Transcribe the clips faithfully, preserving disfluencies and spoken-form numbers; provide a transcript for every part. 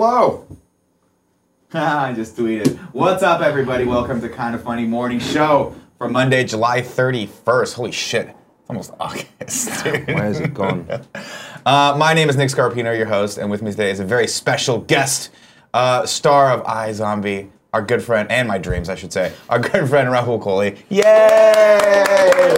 hello. I just tweeted. What's up, everybody? Welcome to Kind of Funny Morning Show for Monday, July thirty-first. Holy shit. It's almost August, dude. Where has it gone? uh, my name is Nick Scarpino, your host, and with me today is a very special guest, uh, star of iZombie, our good friend, and my dreams, I should say, our good friend Rahul Kohli. Yay!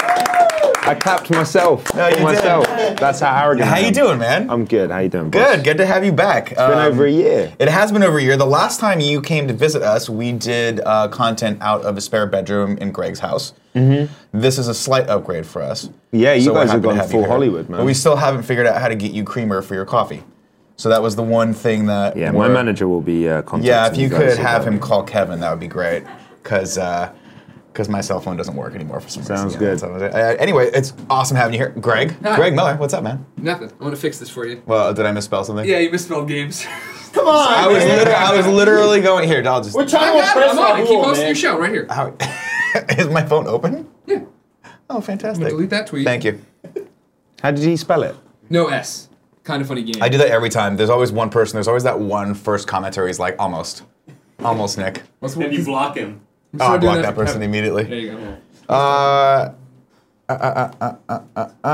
I clapped myself. No, you for myself. did. That's how arrogant How I am. you doing, man? I'm good. How you doing, boss? Good. Good to have you back. It's been over a year. It has been over a year. The last time you came to visit us, we did uh, content out of a spare bedroom in Greg's house. Mm-hmm. This is a slight upgrade for us. Yeah, you So we're guys have happy to gone have you full here. Hollywood, man. But we still haven't figured out how to get you creamer for your coffee. So that was the one thing that... Yeah, my we're- manager will be uh, contacting Yeah, if you guys could have about him it. call Kevin, that would be great. Because... Uh, Because my cell phone doesn't work anymore for some reason. Sounds Yeah, good. so, uh, anyway, it's awesome having you here. Greg. Hi. Greg Miller, what's up, man? Nothing. I want to fix this for you. Well, did I misspell something? Yeah, you misspelled games. Come on, I was, man. liter- I was literally going here. I'll just. We're I trying to got it. impress I'm on. I Rahul, keep hosting man. your show right here. How, is my phone open? Yeah. Oh, I'm fantastic. gonna delete that tweet. Thank you. How did he spell it? No S. Kind of funny game. I do that every time. There's always one person. There's always that one first commenter. He's like, almost, almost Nick. What's And you block him. Oh, I blocked that person immediately. There you go. Uh, uh, uh, uh, uh, uh,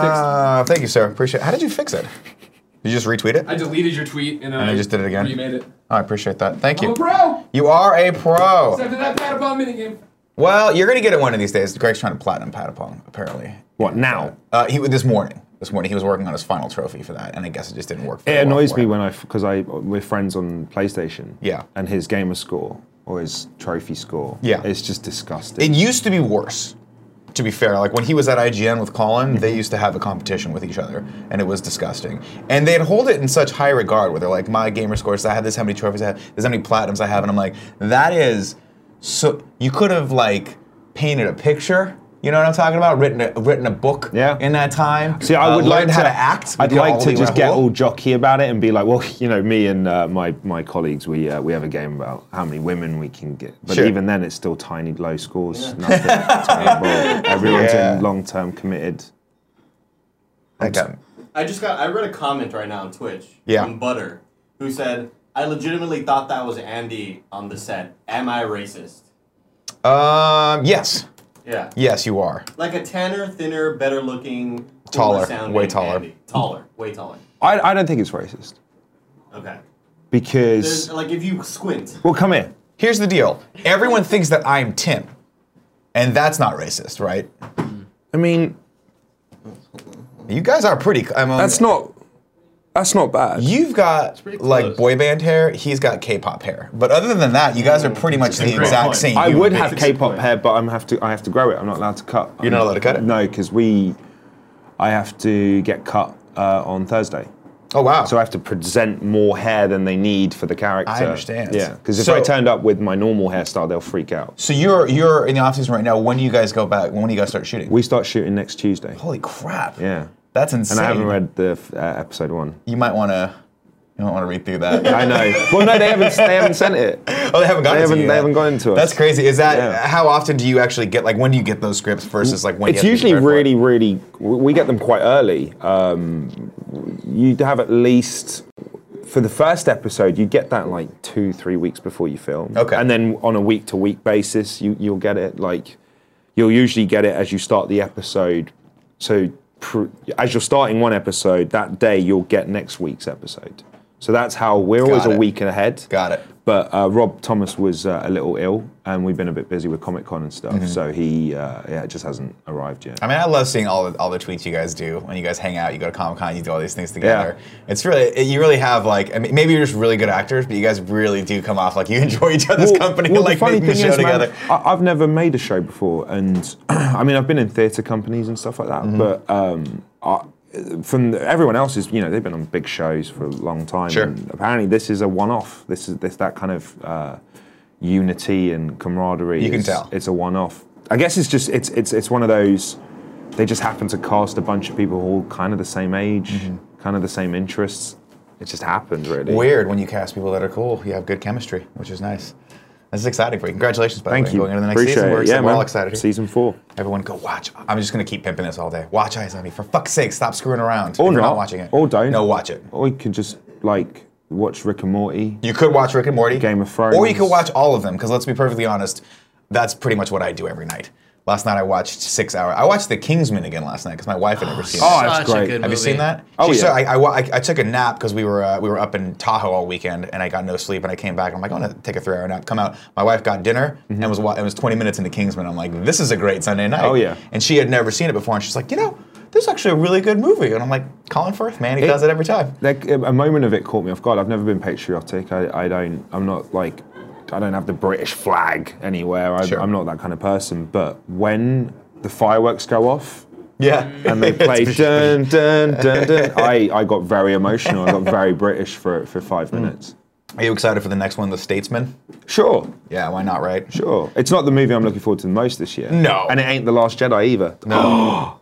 uh, thank you, sir. Appreciate it. How did you fix it? Did you just retweet it? I deleted your tweet and, uh, And I just did it again? remade it. Oh, I appreciate that. Thank I'm you. a pro! You are a pro. Except for that Patapon minigame. Well, you're gonna get it one of these days. Greg's trying to platinum Patapon, apparently. What, now? Uh, he this morning. This morning he was working on his final trophy for that, and I guess it just didn't work. It very well annoys for me him. when I, because I, we're friends on PlayStation. Yeah. And his gamer score, or his trophy score. Yeah. It's just disgusting. It used to be worse. To be fair, like when he was at I G N with Colin, they used to have a competition with each other, and it was disgusting. And they'd hold it in such high regard, where they're like, "My gamer scores, I have this, how many trophies I have, this, how many platinums I have," and I'm like, "That is so." You could have like painted a picture. You know what I'm talking about? Written a written a book. Yeah. In that time. See, I would uh, like learned to, how to act. I'd become like to Oli just get Rahul. all jockey about it and be like, well, you know, me and uh, my my colleagues, we uh, we have a game about how many women we can get, but Sure. even then, it's still tiny, low scores. Nothing terrible. Everyone's Yeah. in long-term committed. I got- I just got. I read a comment right now on Twitch Yeah. from Butter, who said, "I legitimately thought that was Andy on the set. Am I racist?" Um. Yes. Yeah. Yes, you are. Like a tanner, thinner, better looking, Taller, sounding way taller. Andy. Taller, way taller. I, I don't think it's racist Okay. because. There's, like if you squint. Well, come here. Here's the deal. Everyone thinks that I'm Tim, and that's not racist, right? I mean, You guys are pretty. I mean, that's not. That's not bad. You've got pretty like close. boy band hair. He's got K-pop hair. But other than that, you guys are pretty much the great exact point. same. I human would being. have K-pop hair, but I'm have to. I have to grow it. I'm not allowed to cut. You're not allowed to cut it? No, because we. I have to get cut uh, on Thursday, Oh wow. so I have to present more hair than they need for the character. I understand. Yeah, because if So- I turned up with my normal hairstyle, they'll freak out. So you're you're in the off season right now. When do you guys go back? When do you guys start shooting? We start shooting next Tuesday. Holy crap. Yeah, That's insane. and I haven't read the uh, episode one. You might want to. You might want to read through that. I know. Well, no, they haven't. They haven't sent it. Oh, they haven't gotten They to haven't. you They yet. haven't gone into us. That's crazy. Is that Yeah. how often do you actually get? Like, when do you get those scripts versus like when? It's you have to be usually prepared for it? really, really. We get them quite early. Um, you have at least for the first episode, you get that like two, three weeks before you film. Okay. And then on a week-to-week basis, you you'll get it like you'll usually get it as you start the episode. So pr- as you're starting one episode, that day you'll get next week's episode. So that's how we're always Got a it. week ahead. Got it. But uh, Rob Thomas was uh, a little ill, and we've been a bit busy with Comic Con and stuff. Mm-hmm. So he, uh, yeah, it just hasn't arrived yet. I mean, I love seeing all the all the tweets you guys do when you guys hang out. You go to Comic Con, you do all these things together. It's really it, you really have like I mean, maybe you're just really good actors, but you guys really do come off like you enjoy each other's company well, and like the funny making the thing show is, man, together. I, I've never made a show before, and I mean, I've been in theatre companies and stuff like that, Mm-hmm. but um, I, from the, everyone else is, you know, they've been on big shows for a long time. Sure. And apparently, this is a one-off. This is this that kind of uh, unity and camaraderie. You can is- tell. it's a one-off. I guess it's just it's it's it's one of those. They just happen to cast a bunch of people all kind of the same age, Mm-hmm. kind of the same interests. It just happened, really. Weird when you cast people that are cool. You have good chemistry, which is nice. This is exciting for you. Congratulations, by Thank the way. you. Going into the next Appreciate season. We're, it. excited. Yeah, We're all man. excited. here. Season four. Everyone go watch. I'm just going to keep pimping this all day. Watch iZombie. For fuck's sake, stop screwing around. Or if you're not. not watching it. Or don't. No, watch it. Or you could just like watch Rick and Morty. You could watch Rick and Morty, Game of Thrones. or you could watch all of them. Because let's be perfectly honest, that's pretty much what I do every night. Last night I watched six hours. I watched The Kingsman again last night because my wife had never seen it. Oh, that's Such great. a good Have you movie. seen that? Oh, She- yeah. so I, I, I, I took a nap because we were uh, we were up in Tahoe all weekend, and I got no sleep. And I came back, and I'm like, I'm gonna take a three-hour nap. Come out. My wife got dinner and was wa- it was twenty minutes into Kingsman. I'm like, this is a great Sunday night. Oh, yeah. And she had never seen it before, and she's like, you know, this is actually a really good movie. And I'm like, Colin Firth, man, he It- does it every time. Like a moment of it caught me off guard. I've never been patriotic. I, I don't. I'm not like. I don't have the British flag anywhere. I, Sure. I'm not that kind of person. But when the fireworks go off Yeah. and they play dun dun dun dun, I, I got very emotional. I got very British for for five minutes. Are you excited for the next one, The Statesman? Sure, Yeah, why not, right? sure. It's not the movie I'm looking forward to the most this year. No. and it ain't The Last Jedi either. No.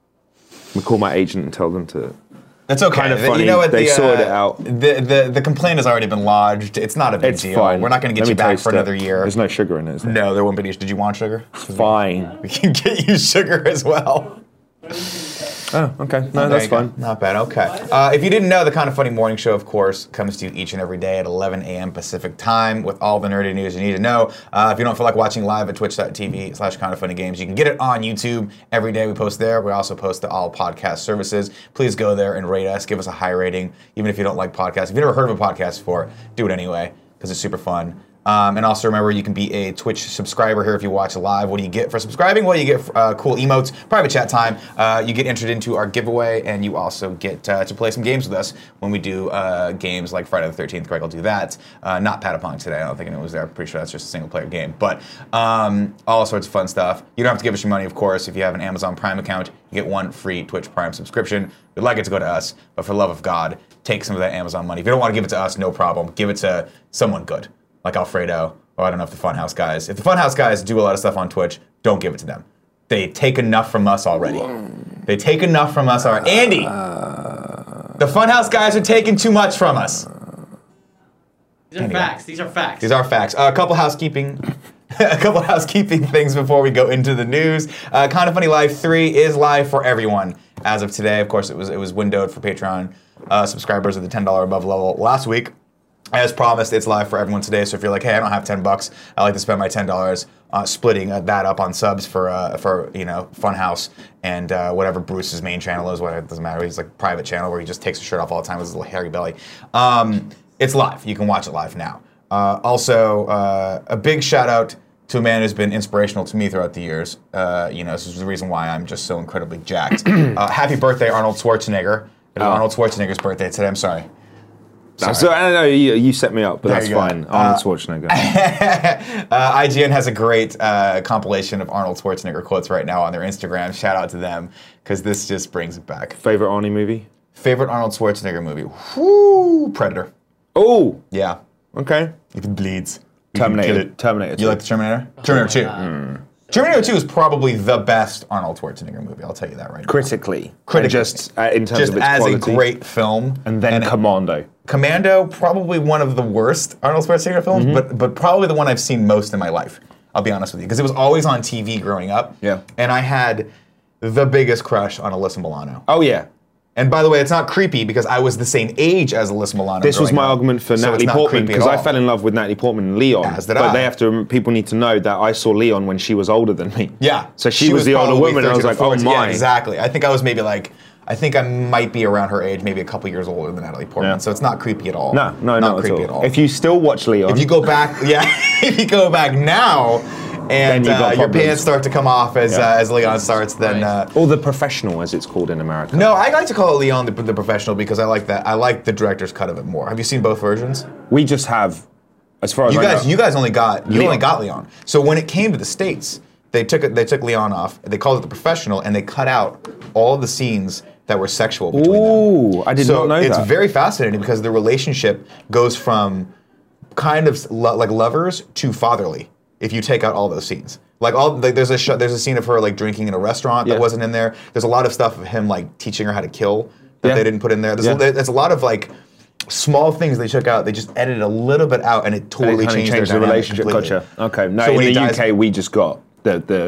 We call my agent and tell them to. It's okay. Kind of The- funny. You know what? They the, sorted uh, it out. The, the the complaint has already been lodged. It's not a big It's deal. fine. We're not going to get Let you me back taste for it. another year. There's no sugar in it, is there? No, there won't be. Did you want sugar? Fine. We can get you sugar as well. Oh, okay. No, There that's you go. fine. Not bad. Okay. Uh, if you didn't know, the Kind of Funny Morning Show, of course, comes to you each and every day at eleven a.m. Pacific time with all the nerdy news you need to know. Uh, if you don't feel like watching live at twitch.tv slash kind of funny games, you can get it on YouTube every day. We post there. We also post to all podcast services. Please go there and rate us. Give us a high rating, even if you don't like podcasts. If you've never heard of a podcast before, do it anyway because it's super fun. Um, and also remember, you can be a Twitch subscriber here if you watch live. What do you get for subscribing? Well, you get uh, cool emotes, private chat time. Uh, you get entered into our giveaway, and you also get uh, to play some games with us when we do uh, games like Friday the thirteenth. Greg will do that. Uh, not Patapong today. I don't think anyone was there. I'm pretty sure that's just a single-player game. But um, all sorts of fun stuff. You don't have to give us your money, of course. If you have an Amazon Prime account, you get one free Twitch Prime subscription. We'd like it to go to us, but for the love of God, take some of that Amazon money. If you don't want to give it to us, no problem. Give it to someone good, like Alfredo, or I don't know if the Funhouse guys. If the Funhouse guys do a lot of stuff on Twitch, don't give it to them. They take enough from us already. They take enough from us already. Andy, the Funhouse guys are taking too much from us. These are Anyway. facts. These are facts. These are facts. Uh, a couple housekeeping, a couple housekeeping things before we go into the news. Uh, Kind of Funny Live three is live for everyone as of today. Of course, it was it was windowed for Patreon uh, subscribers at the ten dollars above level last week. As promised, it's live for everyone today. So if you're like, hey, I don't have ten bucks, I like to spend my ten dollars uh, splitting uh, that up on subs for uh, for you know Funhouse and uh, whatever Bruce's main channel is. Whatever, it doesn't matter. He's like private channel where he just takes his shirt off all the time with his little hairy belly. Um, it's live. You can watch it live now. Uh, also, uh, a big shout out to a man who's been inspirational to me throughout the years. Uh, you know, this is the reason why I'm just so incredibly jacked. uh, happy birthday, Arnold Schwarzenegger. It is Oh. Arnold Schwarzenegger's birthday today. I'm sorry. So I don't know. You, you set me up, but There that's you go. fine. Arnold Schwarzenegger. uh, I G N has a great uh, compilation of Arnold Schwarzenegger quotes right now on their Instagram. Shout out to them, because this just brings it back. Favorite Arnie movie? Favorite Arnold Schwarzenegger movie? Whoo, Predator. Oh, Yeah. okay. If it bleeds, we can Terminator. kill it. Terminator. You like the Terminator? Terminator two. God. Terminator two is probably the best Arnold Schwarzenegger movie. I'll tell you that right now. critically? Critically. And just uh, in terms Just of its as quality. a great film. And then Commando. Commando, probably one of the worst Arnold Schwarzenegger films, but but probably the one I've seen most in my life. I'll be honest with you, because it was always on T V growing up. Yeah. And I had the biggest crush on Alyssa Milano. Oh yeah. And by the way, it's not creepy because I was the same age as Alyssa Milano. This was growing my up. argument for So it's Natalie not Portman, creepy at because I all. fell in love with Natalie Portman and Leon. As did but I. they have to. People need to know that I saw Leon when she was older than me. Yeah. So she, was, the older probably woman, and I was thirteen or like, oh fourteen. my. Yeah, exactly. I think I was maybe like, I think I might be around her age, maybe a couple years older than Natalie Portman. Yeah. So it's not creepy at all. No, no, not not creepy at all. at all. If you still watch Leon, If you go back, yeah, if you go back now, and Then you got uh, your problems. pants start to come off as Yeah. uh, as Leon starts, then. Right. Uh, or the professional, as it's called in America. no, I like to call it Leon the, the professional because I like that. I like the director's cut of it more. Have you seen both versions? We just have, as far as You I guys, know, you guys only got you Leon. only got Leon. So when it came to the states, they took it. They took Leon off. They called it the professional, and they cut out all the scenes that were sexual between them. Ooh, I did so not know it's that. very fascinating because the relationship goes from kind of lo- like lovers to fatherly if you take out all those scenes. Like all like there's a sh- there's a scene of her like drinking in a restaurant that Yeah. wasn't in there. There's a lot of stuff of him like teaching her how to kill that Yeah. they didn't put in there. There's, Yeah. a, there's a lot of like small things they took out. They just edited a little bit out and it And it totally kinda changed, changed their the dynamic relationship. completely. Gotcha. Okay. No, So in when the he U dies- K, we just got the the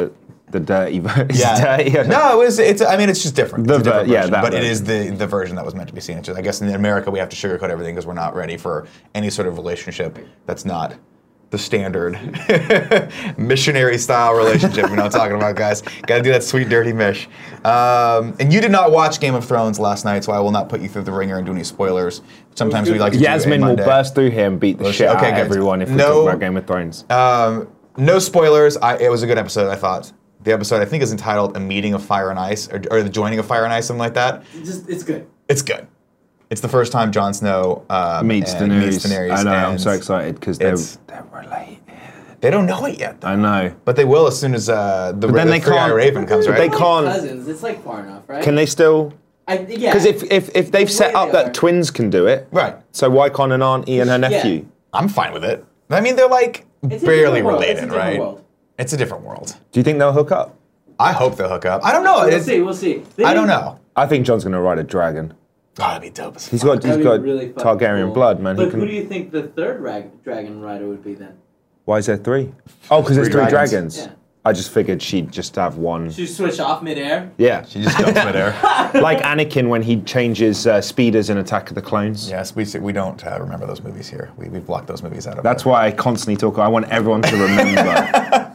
the dirty version. Yeah. dirty. No, it was. It's. I mean, it's just different. The It's a different ver- yeah, version, that but it version. is the the version that was meant to be seen. It's just, I guess in America we have to sugarcoat everything because we're not ready for any sort of relationship that's not the standard missionary style relationship. You know what I'm talking about, guys? Got to do that sweet dirty mish. Um, and you did not watch Game of Thrones last night, so I will not put you through the ringer and do any spoilers. Sometimes we like to Yasmin do a will Monday. burst through here and beat the Well, shit okay, out of good. everyone if we No- talk about Game of Thrones. Um, no spoilers. I, it was a good episode, I thought. The episode, I think, is entitled A Meeting of Fire and Ice, or, or The Joining of Fire and Ice, something like that. It's just it's good. It's good. It's the first time Jon Snow um, meets and Daenerys. meets Daenerys. I know, I'm and so excited because they're, it's- they're related. They don't know it yet, though. I know. But they will as soon as uh, the, But then the they Three-Eyed can't- Raven comes, but right? they Like can't- cousins. It's like far enough, right? Can they still? I, yeah. Because if, if, if they've The set way up they that are. twins can do it, Right. so why can't an auntie and her Yeah. nephew? I'm fine with it. I mean, they're like It's a barely different world. It's a related, different right? world. It's a different world. Do you think they'll hook up? I hope they'll hook up. I don't know. We'll It's- see. We'll see. They I don't didn't- know. I think John's going to ride a dragon. Oh, that'd be dope as He's fuck. got he's That'd got be really fucking Targaryen cool. blood, man. But He can, who do you think the third rag- dragon rider would be then? why is there three? Oh, because there's Three three dragons. dragons. Yeah. I just figured she'd just have one. Should you switch off midair? Yeah, She just jumps midair. like Anakin when he changes uh, speeders in Attack of the Clones. Yes, we we don't uh, remember those movies here. We we blocked those movies out of. That's our- why I constantly talk. I want everyone to remember.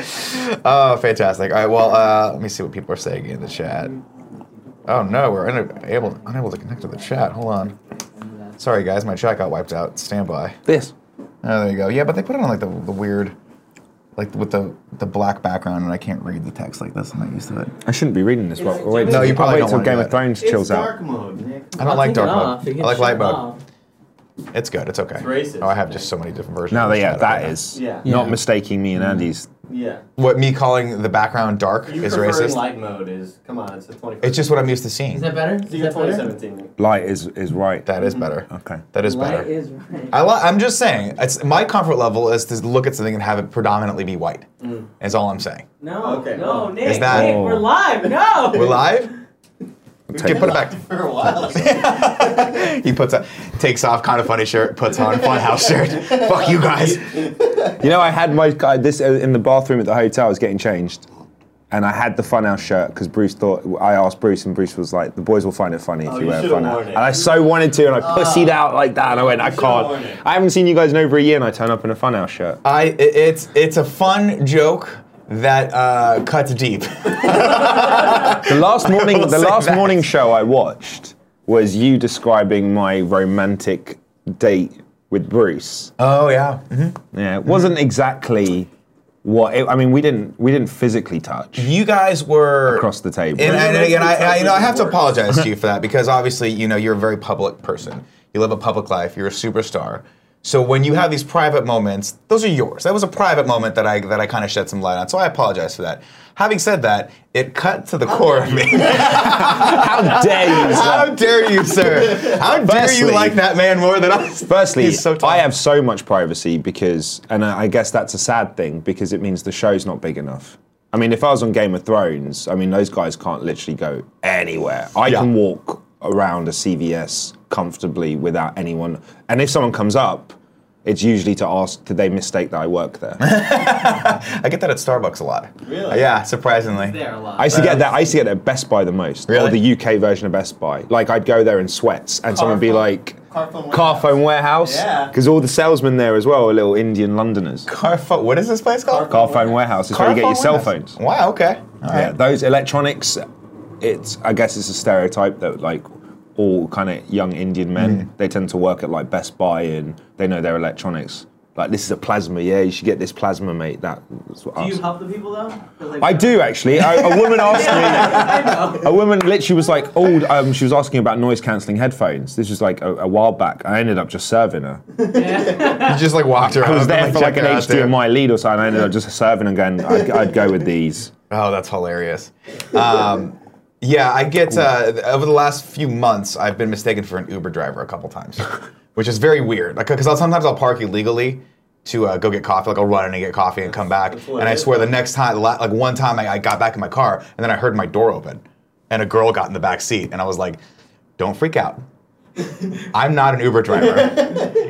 Oh, fantastic! All right, well, uh, let me see what people are saying in the chat. Oh no, we're unable unable to connect to the chat. Hold on. Sorry, guys, my chat got wiped out. Stand by. this. Oh, there you go. Yeah, but they put it on like the, the weird, like with the the black background, and I can't read the text like this. I'm not used to it. I shouldn't be reading this. It's- But wait, No, you probably I'll wait don't till wanna Game do of that. Thrones It's chills dark out. mode, Nick. I don't like Take it dark off. mode. You can I like shut light it mode. off. It's good. It's okay. It's racist, Oh, I have okay. just so many different versions. No, of that, the yeah, chat that right now. is Yeah. not Yeah. mistaking me and Andy's. Yeah. What me calling the background dark You is preferring racist. light mode is, come on, it's the twenty-first. It's just what I'm used to seeing. Is that better? Is It's the year that better? twenty seventeen. Nick. Light is is right. That is better. Okay. That is Light better. is right. I li- I'm just saying. It's my comfort level is to look at something and have it predominantly be white. Is all I'm saying. No, Okay. no, Nick, Is that- Nick, we're live. No. We're live. Okay, put it back. For a while. He puts a takes off kind of funny shirt, puts on funhouse shirt. Fuck you guys. You know, I had my guy this uh, in the bathroom at the hotel. I was getting changed, and I had the Funhouse shirt because Bruce thought I asked Bruce, and Bruce was like, "The boys will find it funny if Oh, you you wear should've Funhouse." worn it. And I so wanted to, and I pussied out like that, and I went, "I You should've worn can't. it. I haven't seen you guys in over a year, and I turn up in a Funhouse shirt." I it- it's it's a fun joke that uh, cuts deep. The last morning, will the say last that. morning show I watched was you describing my romantic date with Bruce. Oh yeah. hmm Yeah, it wasn't exactly what. It, I mean, we didn't we didn't physically touch You guys were across the table. And, and again, I, I, you know, I have to Worse. apologize to you for that because obviously, you know, you're a very public person. You live a public life. You're a superstar. So when you have these private moments, those are yours. That was a private moment that I that I kind of shed some light on. So I apologize for that. Having said that, it cut to the core of me. How dare you, sir? How dare you, sir? How dare you Firstly- like that man more than us? Firstly, He's so tall. I have so much privacy because, and I I guess that's a sad thing because it means the show's not big enough. I mean, if I was on Game of Thrones, I mean, those guys can't literally go anywhere. I Yeah. can walk around a C V S comfortably without anyone. And if someone comes up, it's usually to ask, did they mistake that I work there? I get that at Starbucks a lot. Really? Yeah, surprisingly. There a lot. I used to get that. I used to get that at Best Buy the most, Really? or the U K version of Best Buy. Like I'd go there in sweats, and someone would be Carphone- like, Carphone "Carphone Warehouse," Yeah. because all the salesmen there as well are little Indian Londoners. Carphone. What is this place called? Carphone Warehouse is where you get your cell phones. Wow. Okay. All right. Yeah, those electronics. It's I guess it's a stereotype that like all kind of young Indian men Mm. they tend to work at like Best Buy and they know their electronics. Like this is a plasma, yeah. You should get this plasma, mate. That, that's what Do you us- help the people though? 'Cause, like, I do actually. I, a woman asked me. I know. A woman literally was like, "Oh, um, she was asking about noise cancelling headphones." This was like a, a while back. I ended up just serving her. You just like walked around. I was there and, for like an checking out H D there. M I lead or something. I ended up just serving and going, I'd, I'd go with these. Oh, that's hilarious. Um, yeah, I get uh, over the last few months, I've been mistaken for an Uber driver a couple times, which is very weird. Like, because sometimes I'll park illegally to uh, go get coffee. Like, I'll run in and get coffee and come back. That's what And it I is. swear, the next time, la- like one time, I, I got back in my car and then I heard my door open, and a girl got in the back seat, and I was like, "Don't freak out. I'm not an Uber driver.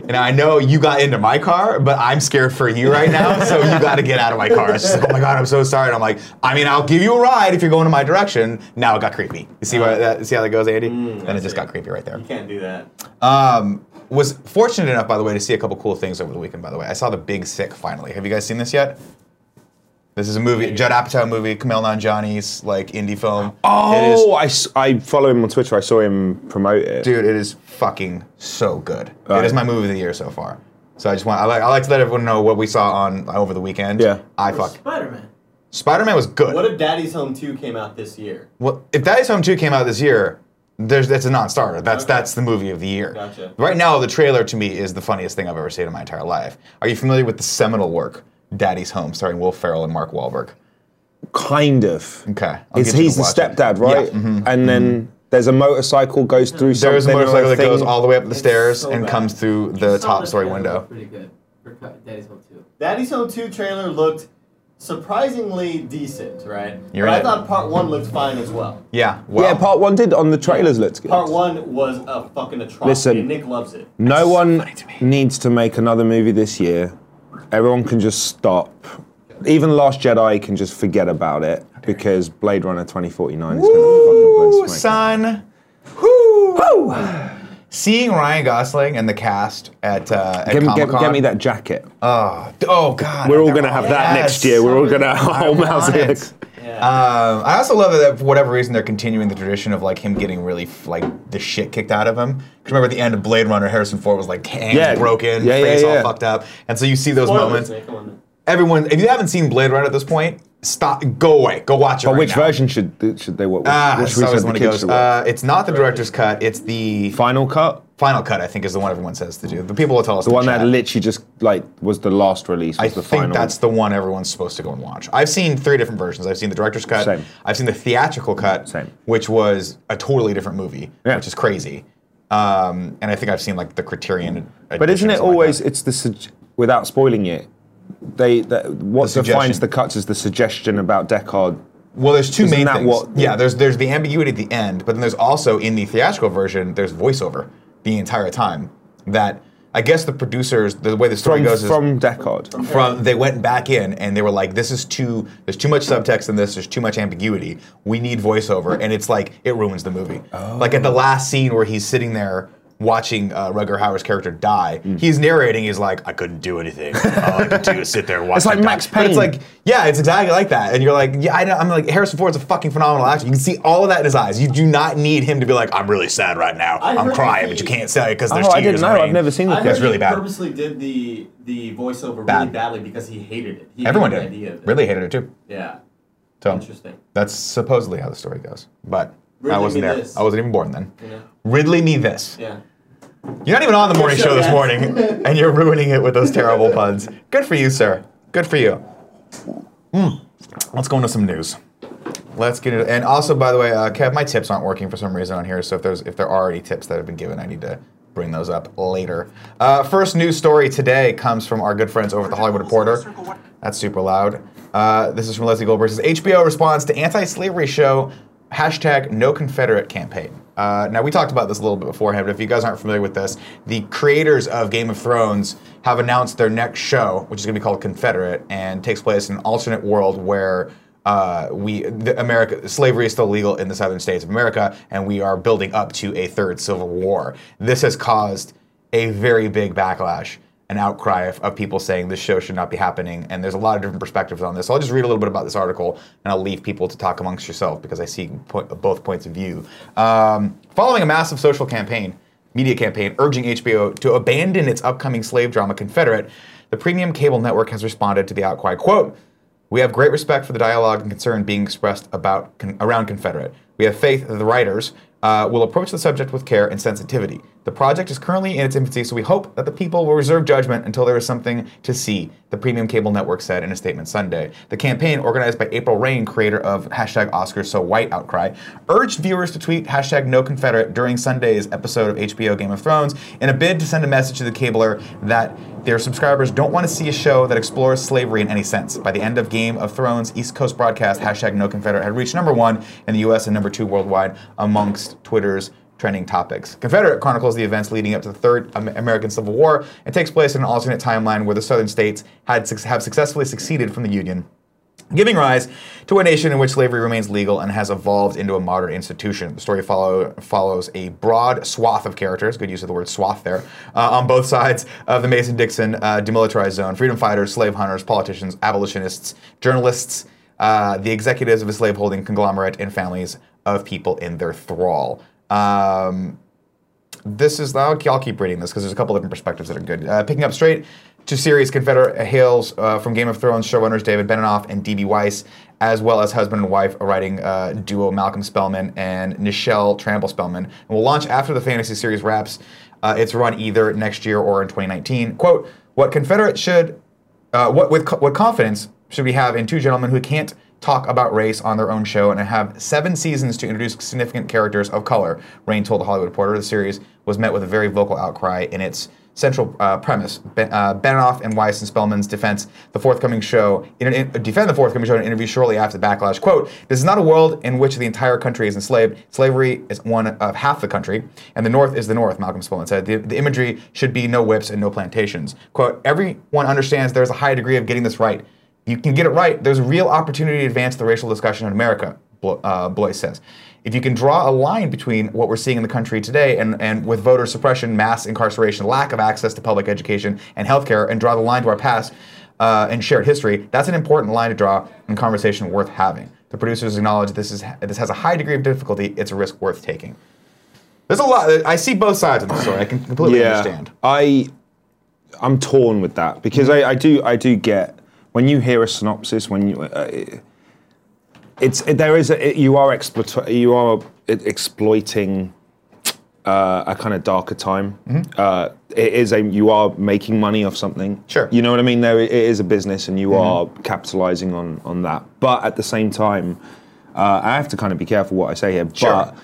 and I know you got into my car, but I'm scared for you right now, so you got to get out of my car. She's like, oh my God, I'm so sorry. And I'm like, I mean, I'll give you a ride if you're going in my direction. Now it got creepy. You see, what, that, see how that goes, Andy? Mm, and it just got creepy right there. You can't do that. Um, was fortunate enough, by the way, to see a couple cool things over the weekend, by the way. I saw The Big Sick finally. Have you guys seen this yet? This is a movie, Judd Apatow movie, Kumail Nanjiani's like indie film. Oh, I, s- I follow him on Twitter. I saw him promote it. Dude, it is fucking so good. Right. It is my movie of the year so far. So I just want I like I like to let everyone know what we saw on over the weekend. Yeah. I fuck. Spider-Man. Spider-Man was good. What if Daddy's Home two came out this year? Well, if Daddy's Home two came out this year, there's that's a non-starter. That's Okay. that's the movie of the year. Gotcha. Right now, the trailer to me is the funniest thing I've ever seen in my entire life. Are you familiar with the seminal work Daddy's Home, starring Will Ferrell and Mark Wahlberg? Kind of. Okay, I'll It's, get you he's to the watch it. stepdad, right? Yeah. mhm. And then there's a motorcycle goes through something. There's a or motorcycle that thing. goes all the way up the It's stairs so and bad. comes through You the saw top story trailer, window. looked Pretty good. For Cu- Daddy's Home two. Daddy's Home two trailer looked surprisingly decent, right? You're but I right. thought part one looked fine as well. Yeah. Well, Yeah, part one did on the trailers looks good. Part one was a fucking atrocity. Listen. and Nick loves it. No one funny to me. needs to make another movie this year. Everyone can just stop. Even Last Jedi can just forget about it because Blade Runner twenty forty-nine is going to fucking blow Woo, smoke. son. Woo. Seeing Ryan Gosling and the cast at uh, at Get me, Comic get, Con. get me that jacket. Oh, d- oh God. We're all they're going to have that yes. next year. We're all going to I all want mouse it. it. Yeah. Um, I also love that for whatever reason they're continuing the tradition of like him getting really f- like the shit kicked out of him. Because remember at the end of Blade Runner, Harrison Ford was like hands Yeah. broken, Yeah, yeah, face all yeah. fucked up, and so you see those Spoilers, moments. Nick, come on. Everyone, if you haven't seen Blade Runner at this point, stop, go away, go watch it. But right which now. version should should they watch? Ah, which that's always should the one the it kids goes. should watch? Uh, it's not the director's cut. It's the Final cut? final cut. I think is the one everyone says to do. The people will tell us The in one that chat. literally just like was the last release. Was I the think final. that's the one everyone's supposed to go and watch. I've seen three different versions. I've seen the director's cut. Same. I've seen the theatrical cut, Same. which was a totally different movie, Yeah. which is crazy. Um, and I think I've seen like the Criterion. But isn't edition or it something like always? that. It's the sug- without spoiling it. They that what The defines suggestion. the cuts is the suggestion about Deckard. Well, there's two Isn't main that things. what- yeah, there's there's the ambiguity at the end, but then there's also in the theatrical version there's voiceover the entire time. That I guess the producers, the way the story From, goes is from Deckard. from they went back in and they were like, this is too there's too much subtext in this, there's too much ambiguity, we need voiceover, and it's like it ruins the movie. Like at the last scene where he's sitting there watching uh, Rutger Hauer's character die, Mm. he's narrating, he's like, I couldn't do anything, all I could do is sit there and watch It's like him die." Max But it's Payne. like, yeah, it's exactly like that, and you're like, yeah, I know, I'm like, Harrison Ford's a fucking phenomenal actor, you can see all of that in his eyes, you do not need him to be like, I'm really sad right now, I I'm heard crying, he- but you can't say it because there's Oh, tears I didn't and know. rain. I've never seen the I That's heard picture. really he bad. purposely did the the voiceover Bad. really badly because he hated it. He Everyone hated did. the idea of it. Really hated it too. Yeah. So Interesting. that's supposedly how the story goes. But I Ridley wasn't me there. this. I wasn't even born then. Yeah. Ridley me this. Yeah. You're not even on the morning Yes, show this yes. morning, and you're ruining it with those terrible puns. Good for you, sir. Good for you. Mm. Let's go into some news. Let's get it. And also, by the way, uh, Kev, my tips aren't working for some reason on here. So if there's if there are any tips that have been given, I need to bring those up later. Uh, first news story today comes from our good friends over at the Hollywood Reporter. That's super loud. Uh, this is from Leslie Goldberg. It says H B O responds to anti-slavery show hashtag No Confederate campaign. Uh, now we talked about this a little bit beforehand, but if you guys aren't familiar with this, the creators of Game of Thrones have announced their next show, which is going to be called Confederate, and takes place in an alternate world where uh, we, the America, slavery is still legal in the southern states of America, and we are building up to a third civil war. This has caused a very big backlash, an outcry of, of people saying this show should not be happening, and there's a lot of different perspectives on this. So I'll just read a little bit about this article, and I'll leave people to talk amongst yourself because I see po- both points of view. Um, following a massive social campaign, media campaign urging H B O to abandon its upcoming slave drama Confederate, the premium cable network has responded to the outcry. Quote, "We have great respect for the dialogue and concern being expressed about con- around Confederate. We have faith that the writers uh, will approach the subject with care and sensitivity. The project is currently in its infancy, so we hope that the people will reserve judgment until there is something to see," the premium cable network said in a statement Sunday. The campaign, organized by April Rain, creator of hashtag Oscars So White outcry, urged viewers to tweet hashtag No Confederate during Sunday's episode of H B O Game of Thrones in a bid to send a message to the cabler that their subscribers don't want to see a show that explores slavery in any sense. By the end of Game of Thrones, East Coast broadcast hashtag No Confederate had reached number one in the U S and number two worldwide amongst Twitter's trending topics. Confederate chronicles the events leading up to the Third Am- American Civil War and takes place in an alternate timeline where the southern states had su- have successfully succeeded from the Union, giving rise to a nation in which slavery remains legal and has evolved into a modern institution. The story follow, follows a broad swath of characters, good use of the word swath there, uh, on both sides of the Mason-Dixon uh, demilitarized zone: freedom fighters, slave hunters, politicians, abolitionists, journalists, uh, the executives of a slaveholding conglomerate, and families of people in their thrall. Um, this is, I'll, I'll keep reading this because there's a couple different perspectives that are good. Uh, picking up straight to series, Confederate hails uh, from Game of Thrones showrunners David Benioff and D B Weiss, as well as husband and wife writing uh, duo Malcolm Spellman and Nichelle Trample Spellman, and will launch after the fantasy series wraps uh, its run either next year or in twenty nineteen. Quote, what Confederate should, uh, what with co- what confidence should we have in two gentlemen who can't talk about race on their own show and have seven seasons to introduce significant characters of color, Rain told The Hollywood Reporter. The series was met with a very vocal outcry in its central uh, premise. Ben, uh, Benioff and Weiss and Spellman's defense the forthcoming show in an, in, defend the forthcoming show in an interview shortly after the backlash. Quote, this is not a world in which the entire country is enslaved. Slavery is one of half the country, and the North is the North, Malcolm Spellman said. The, the imagery should be no whips and no plantations. Quote, everyone understands there's a high degree of getting this right. You can get it right. There's a real opportunity to advance the racial discussion in America, uh, Blois says. If you can draw a line between what we're seeing in the country today and, and with voter suppression, mass incarceration, lack of access to public education and healthcare, and draw the line to our past uh, and shared history, that's an important line to draw and conversation worth having. The producers acknowledge this is this has a high degree of difficulty. It's a risk worth taking. There's a lot. I see both sides of the story. I can completely yeah, understand. I, I'm torn with that because I, I do I do get when you hear a synopsis when you. Uh, It's there is a, you are exploit you are exploiting uh, a kind of darker time. Mm-hmm. Uh, it is a you are making money off something. Sure, you know what I mean. There it is a business, and you mm-hmm. are capitalizing on on that. But at the same time, uh, I have to kind of be careful what I say here. Sure. But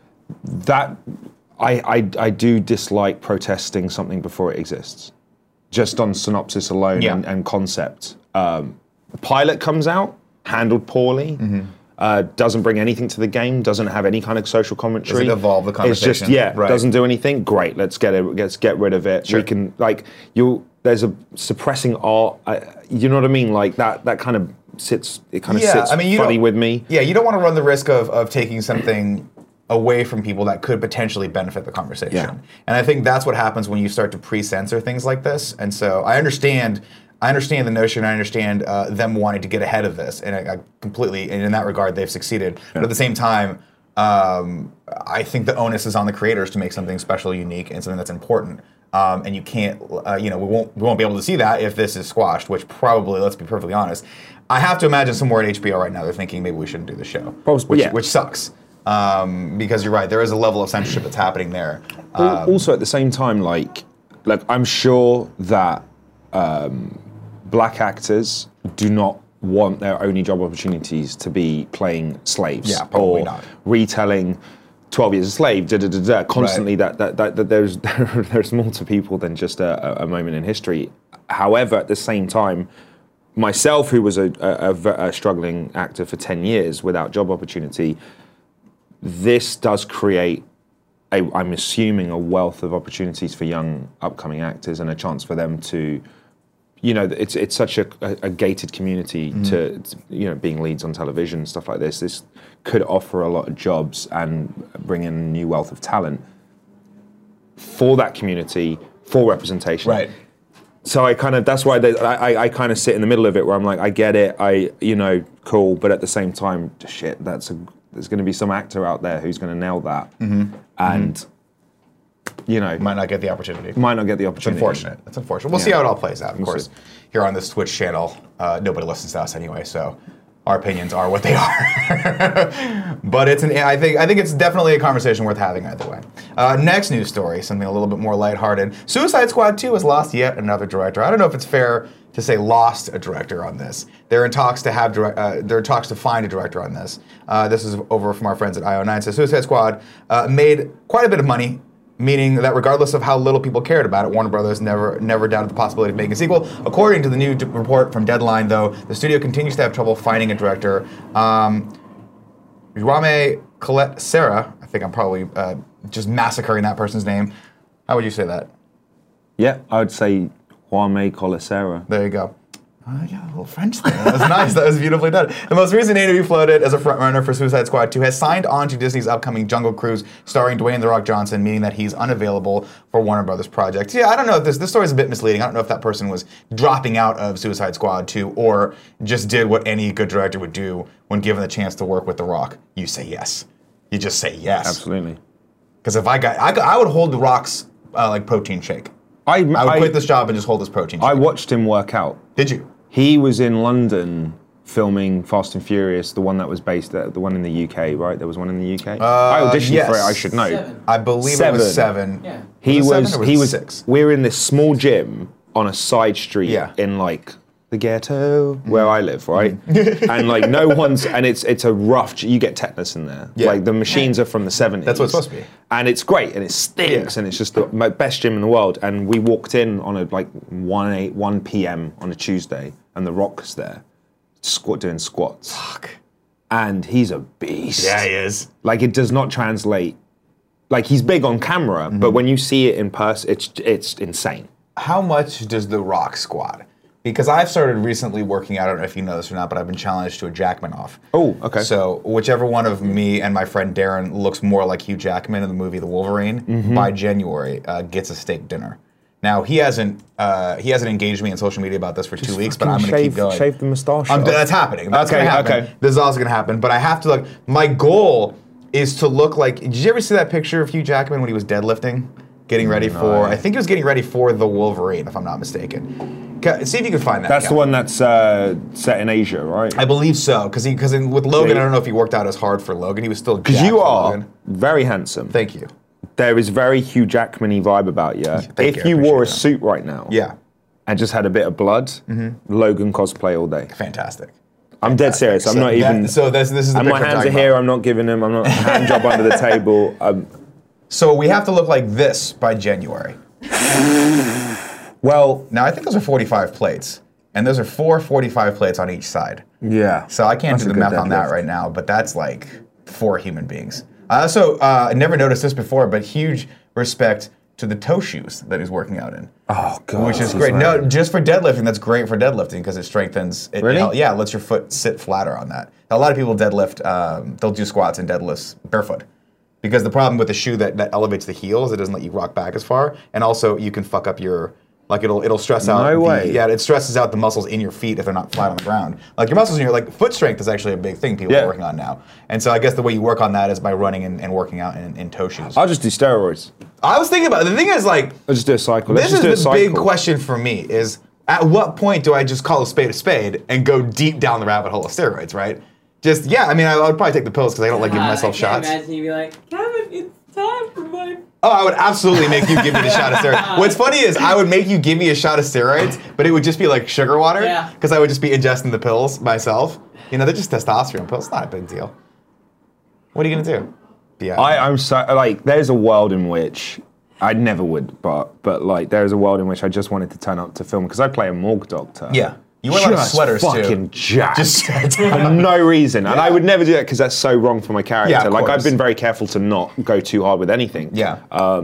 that I, I I do dislike protesting something before it exists, just on synopsis alone yeah. and, and concept. Um, the pilot comes out. Handled poorly, mm-hmm. uh, doesn't bring anything to the game, doesn't have any kind of social commentary. Doesn't evolve the conversation. It's just yeah, right. doesn't do anything. Great, let's get it. Let's get rid of it. Sure. We can like you. There's a suppressing art. Uh, you know what I mean? Like that. That kind of sits. It kind of yeah, sits I mean, you funny with me. Yeah, you don't want to run the risk of of taking something away from people that could potentially benefit the conversation. Yeah. And I think that's what happens when you start to pre-censor things like this. And so I understand. I understand the notion. I understand uh, them wanting to get ahead of this, and I, I completely. And in that regard, they've succeeded. Yeah. But at the same time, um, I think the onus is on the creators to make something special, unique, and something that's important. Um, and you can't, uh, you know, we won't we won't be able to see that if this is squashed. Which probably, let's be perfectly honest, I have to imagine somewhere at H B O right now they're thinking maybe we shouldn't do the show, Probably, which, yeah. which sucks. Um, because you're right, there is a level of censorship that's happening there. Um, also, at the same time, like, like I'm sure that. Um, Black actors do not want their only job opportunities to be playing slaves yeah, probably or not. retelling twelve Years a Slave, da, da, da, da, constantly right. that, that, that, that there's there's more to people than just a, a moment in history. However, at the same time, myself, who was a, a, a struggling actor for ten years without job opportunity, this does create a, I'm assuming, a wealth of opportunities for young upcoming actors and a chance for them to you know, it's it's such a, a, a gated community mm-hmm. to, to, you know, being leads on television, stuff like this. This could offer a lot of jobs and bring in a new wealth of talent for that community, for representation. Right. So I kind of, that's why they, I, I kind of sit in the middle of it where I'm like, I get it, I, you know, cool, but at the same time, shit, that's a, there's going to be some actor out there who's going to nail that. Mm-hmm. And... Mm-hmm. You know, might not get the opportunity. Might not get the opportunity. It's unfortunate. It's unfortunate. We'll yeah. see how it all plays out. Of we'll course, see. Here on this Twitch channel, uh, nobody listens to us anyway, so our opinions are what they are. But it's an. I think. I think it's definitely a conversation worth having either way. Uh, next news story, something a little bit more lighthearted. Suicide Squad two has lost yet another director. I don't know if it's fair to say lost a director on this. They're in talks to have. Direct, uh, they're in talks to find a director on this. Uh, this is over from our friends at I O nine. So Suicide Squad uh, made quite a bit of money. Meaning that regardless of how little people cared about it, Warner Brothers never never doubted the possibility of making a sequel. According to the new d- report from Deadline, though, the studio continues to have trouble finding a director. Um, Rame Colette Sarah, I think I'm probably uh, just massacring that person's name. How would you say that? Yeah, I would say Kwame Colacera. There you go. Oh, yeah, a little French there. That was nice. That was beautifully done. The most recent name to be floated as a frontrunner for Suicide Squad two has signed on to Disney's upcoming Jungle Cruise, starring Dwayne The Rock Johnson, meaning that he's unavailable for Warner Brothers projects. Yeah, I don't know if this this story is a bit misleading. I don't know if that person was dropping out of Suicide Squad two or just did what any good director would do when given the chance to work with The Rock. You say yes. You just say yes. Absolutely. Because if I got, I, I would hold The Rock's uh, like protein shake. I, I would I, quit this job and just hold this protein shake. I watched him work out. Did you? He was in London filming Fast and Furious, the one that was based at the one in the U K, right? There was one in the U K. Uh, I auditioned yes. for it. I should know. Seven. I believe Seven. it was seven. Yeah. He Was it was. seven or was he it was. six? We were in this small gym on a side street Yeah. in like the ghetto where I live, right? Mm-hmm. And like no one's, and it's it's a rough. You get tetanus in there. Yeah. Like the machines are from the seventies. That's what it's supposed to be. And it's great, and it stinks, Yeah. and it's just the mo- best gym in the world. And we walked in on a like one eight one p.m. on a Tuesday, and The Rock's there, squat doing squats. Fuck. And he's a beast. Yeah, he is. Like it does not translate. Like he's big on camera, Mm-hmm. but when you see it in person, it's it's insane. How much does The Rock squat? Because I've started recently working out, I don't know if you know this or not, but I've been challenged to a Jackman off. Oh, okay. So whichever one of me and my friend Darren looks more like Hugh Jackman in the movie The Wolverine Mm-hmm. by January uh, gets a steak dinner. Now he hasn't uh, he hasn't engaged me in social media about this for two weeks, but I'm going to keep going. Shave the moustache. Um, off. that's happening. That's Okay, gonna happen. okay. This is also gonna happen. But I have to look. My goal is to look like. Did you ever see that picture of Hugh Jackman when he was deadlifting, getting ready for? I think he was getting ready for the Wolverine, if I'm not mistaken. Ca- See if you can find that. That's the Cal. one that's uh, set in Asia, right? I believe so, because he because with Logan, Yeah. I don't know if he worked out as hard for Logan. He was still Because jacked you for are Logan. very handsome. Thank you. There is very Hugh Jackman-y vibe about you. Thank If you, I you wore a appreciate that. suit right now, Yeah, and just had a bit of blood, Logan cosplay all day. fantastic. I'm dead serious. I'm So not that- even. so this this is the and my picture I'm hands are talking here. about. I'm not giving them. I'm not hand job under the table. Um, So we have to look like this by January. well, Now I think those are forty-five plates, and those are four forty-five plates on each side. yeah. So I can't That's do a the good math on that deadlift. right now, but that's like four human beings. I also uh, never noticed this before, but huge respect to the toe shoes that he's working out in, Oh god, which is he's great. like- No, just for deadlifting, that's great for deadlifting because it strengthens. It, Really? it- yeah, it lets your foot sit flatter on that. A lot of people deadlift. Um, they'll do squats and deadlifts barefoot. Because the problem with the shoe that, that elevates the heel is it doesn't let you rock back as far, and also you can fuck up your like it'll it'll stress out. No the, way. Yeah, it stresses out the muscles in your feet if they're not flat on the ground. Like your muscles in your like foot strength is actually a big thing people Yeah. are working on now, and so I guess the way you work on that is by running and, and working out in, in toe shoes. I'll just do steroids. I was thinking about it. The thing is like I'll just do a cycle. Let's this just do a is the cycle. big question for me is at what point do I just call a spade a spade and go deep down the rabbit hole of steroids? Right? Just yeah. I mean, I, I would probably take the pills because I don't like giving God, myself I can't shots. imagine you be like, Kevin, it's time for my. Oh, I would absolutely make you give me the shot of steroids. What's funny is I would make you give me a shot of steroids, but it would just be like sugar water Yeah. because I would just be ingesting the pills myself. You know, they're just testosterone pills. It's not a big deal. What are you gonna do? Yeah. I, I'm so like. There's a world in which I never would, but but like there's a world in which I just wanted to turn up to film because I play a morgue doctor. Yeah. You wear a lot of Just sweaters too. fucking jacked. Just for no reason, and I would never do that because that's so wrong for my character. Yeah, of like course. I've been very careful to not go too hard with anything. Yeah.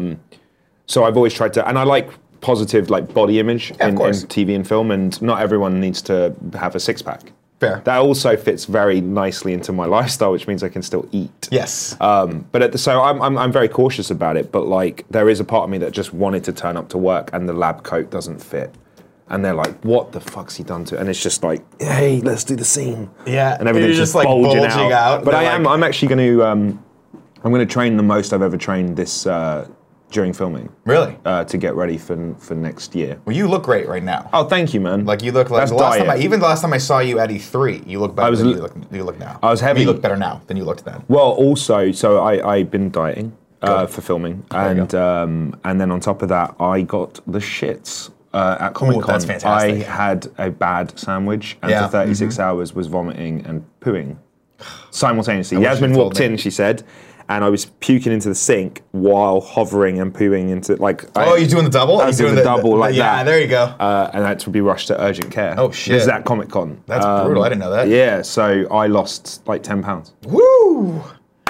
So I've always tried to, and I like positive like body image of in, course. in T V and film, and not everyone needs to have a six pack. Fair. That also fits very nicely into my lifestyle, which means I can still eat. Yes. Um, but at the so I'm, I'm I'm very cautious about it. But like there is a part of me that just wanted to turn up to work, and the lab coat doesn't fit, and they're like, "What the fuck's he done to?" And it's just like, "Hey, let's do the scene." Yeah, and everything's you're just, just, like, bulging, bulging out. out. But I They're am like- I'm actually going to um, I'm going to train the most I've ever trained this uh, during filming. Really? Uh, to get ready for for next year. Well, you look great right now. Oh, thank you, man. Like you look like That's the last diet. time I, even the last time I saw you at E three, you look better I was than l- you look, you look now. I was mean, heavy. You look better now than you looked then. Well, also, so I I've been dieting uh, Good. for filming, you and go. um, and then on top of that, I got the shits uh, at Comic Con. that's fantastic. I had a bad sandwich, and Yeah, for thirty-six hours was vomiting and pooing simultaneously. wish Yasmin you'd told walked me. in, she said, and I was puking into the sink while hovering and pooing into like. Oh, I, you're doing the double? I was You're doing the double like yeah, that. there you go. Uh, and I had to be rushed to urgent care. Oh, shit. This is at Comic Con. That's brutal. I didn't know that. Yeah, so I lost like ten pounds. Woo!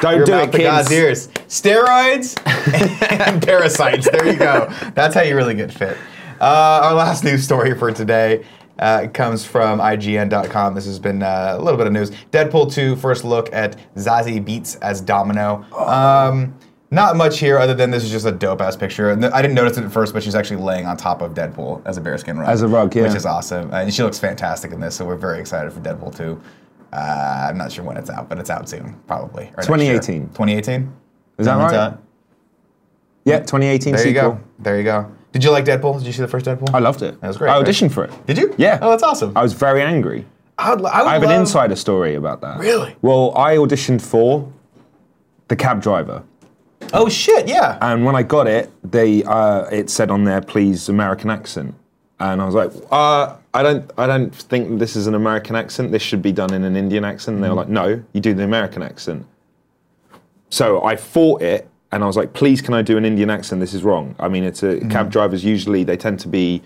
Don't Your do mouth it, to kids. God's ears. Steroids and parasites. There you go. That's how you really get fit. Uh, our last news story for today uh, comes from I G N dot com. This has been uh, a little bit of news. Deadpool two, first look at Zazie Beetz as Domino. Um, not much here other than this is just a dope-ass picture. And I didn't notice it at first, but she's actually laying on top of Deadpool as a bearskin rug. As a rug, yeah. Which is awesome. And she looks fantastic in this, so we're very excited for Deadpool two. Uh, I'm not sure when it's out, but it's out soon, probably. Or next year. twenty eighteen. twenty eighteen? Is that right? Yeah, twenty eighteen There you sequel. go. There you go. Did you like Deadpool? Did you see the first Deadpool? I loved it. That was great, I right? auditioned for it. Did you? Yeah. Oh, that's awesome. I was very angry. I, would, I, would I have an love- insider story about that. Really? Well, I auditioned for the cab driver. Oh, shit, yeah. And when I got it, they uh, it said on there, please, American accent. And I was like, uh, I don't I don't think this is an American accent. This should be done in an Indian accent. And they were like, no, you do the American accent. So I fought it, and I was like, please, can I do an Indian accent? This is wrong. I mean, it's a cab drivers usually, they tend to be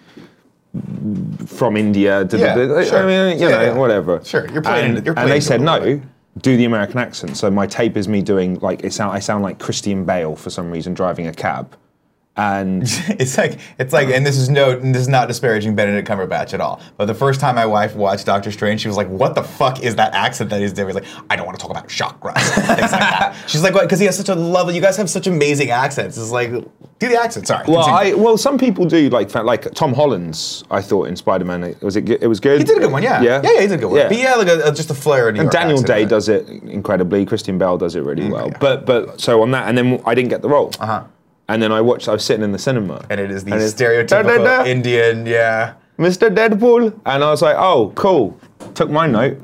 from India. To Yeah, the, sure. I mean, you Yeah, know, yeah. whatever. Sure, you're playing- And, you're and playing they it said, a little no, bit. do the American accent. So my tape is me doing, like, it sound, I sound like Christian Bale for some reason driving a cab. And It's like, it's like, and this is no, this is not disparaging Benedict Cumberbatch at all. But the first time my wife watched Doctor Strange, she was like, "What the fuck is that accent that he's doing?" He's like, "I don't want to talk about chakras." Things like that. She's like, "What?" Because he has such a lovely. You guys have such amazing accents. It's like, do the accent. Sorry. well, I continue. well, some people do like like Tom Holland's. I thought in Spider-Man, it was it good- it was good. He did a good one. Yeah. yeah, Yeah. Yeah. He did a good one. Yeah. But yeah, like a, a, just a flair. In New And York Daniel accent, Day but- does it incredibly. Christian Bale does it really well. yeah. But but so on that, and then I didn't get the role. Uh huh. And then I watched. I was sitting in the cinema, And it is the and it's, stereotypical "Da, da, da, Indian. Yeah. Mister Deadpool," and I was like, "Oh, cool." Took my note.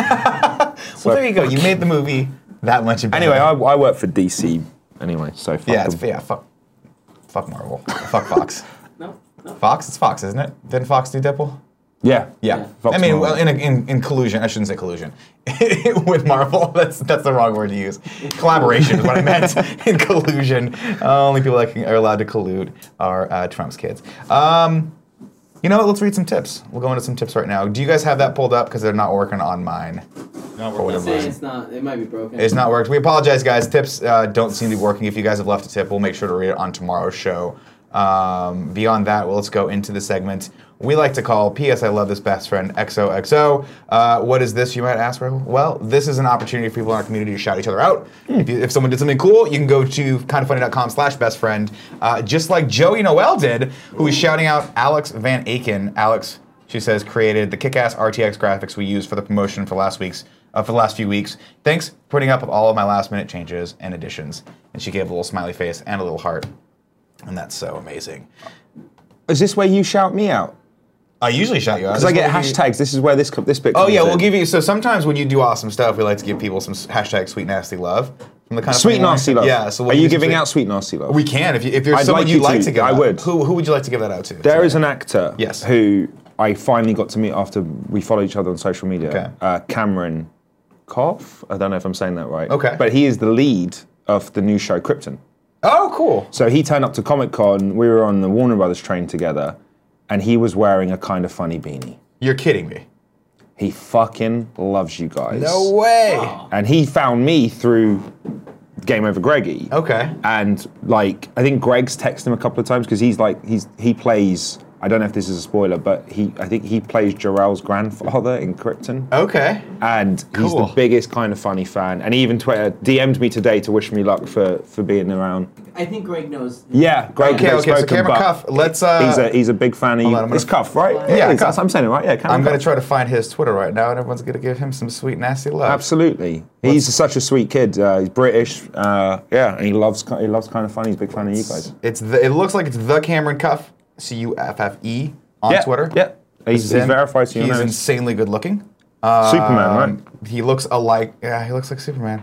Well, there you go. You made the movie that much better. Anyway, I, I work for D C. Anyway, so fuck yeah, them. it's, yeah. Fuck. Fuck Marvel. Fuck Fox. No, no. Fox. It's Fox, isn't it? Didn't Fox do Deadpool? Yeah, Yeah, Fox I mean, Marvel. well, in, a, in in collusion. I shouldn't say collusion with Marvel. That's that's the wrong word to use. Collaboration is what I meant. In collusion, uh, only people that can, are allowed to collude are uh, Trump's kids. Um, you know what? Let's read some tips. We'll go into some tips right now. Do you guys have that pulled up? Because they're not working on mine. No, For we're It's whatever saying reason. it's not. It might be broken. It's not worked. We apologize, guys. Tips uh, don't seem to be working. If you guys have left a tip, we'll make sure to read it on tomorrow's show. Um, beyond that, well, let's go into the segment we like to call P S I Love This Best Friend X O X O. Uh, what is this, you might ask? Well, this is an opportunity for people in our community to shout each other out. If, you, if someone did something cool, you can go to kindoffunny.com slash best friend, uh, just like Joey Noel did, who is shouting out Alex Van Aken. Alex, she says, created the kick-ass R T X graphics we used for the promotion for last week's uh, for the last few weeks. Thanks for putting up with all of my last-minute changes and additions. And she gave a little smiley face and a little heart. And that's so amazing. Is this where you shout me out? I usually shout you out. Because I This get is what we- hashtags. This is where this co- this bit. Oh comes yeah, in. we'll give you. So sometimes when you do awesome stuff, we like to give people some s- hashtag sweet nasty love from the kind of Sweet funny one. nasty love. Yeah. So we'll are you give giving some- out sweet nasty love? We can if you, if there's I'd someone like you'd you like to. to give. I out. would. Who who would you like to give that out to? There is an actor Yes. who I finally got to meet after we followed each other on social media. Okay. Uh, Cameron Koff. I don't know if I'm saying that right. Okay. But he is the lead of the new show Krypton. Oh, cool. So he turned up to Comic Con. We were on the Warner Brothers train together, and he was wearing a kind of funny beanie. You're kidding me. He fucking loves you guys. No way. And he found me through Game Over Greggy. Okay. And like, I think Greg's texted him a couple of times because he's like, he's he plays. I don't know if this is a spoiler, but he I think he plays Jor-El's grandfather in Krypton. Okay. And he's Cool. the biggest kind of funny fan. And he even Twitter D M'd me today to wish me luck for for being around. I think Greg knows. Yeah, Greg. Okay, they've okay, so spoken, Cameron but Cuff, let's, uh, He's a he's a big fan of hold you. on, I'm gonna- It's Cuff, right? Yeah, it's- Cuff. I'm saying it right. Yeah, Cameron I'm going to Cuff. try to find his Twitter right now, and everyone's going to give him some sweet nasty love. Absolutely, he's such a sweet kid. Uh, he's British, uh, yeah, and he loves he loves kind of funny. He's a big fan of you guys. It's the, it looks like it's the Cameron Cuff, C U F F E, on Yeah, Twitter. yeah. He's, This is he's him. verified, so you He's know. insanely good looking. Um, Superman, right? He looks alike. Yeah, he looks like Superman.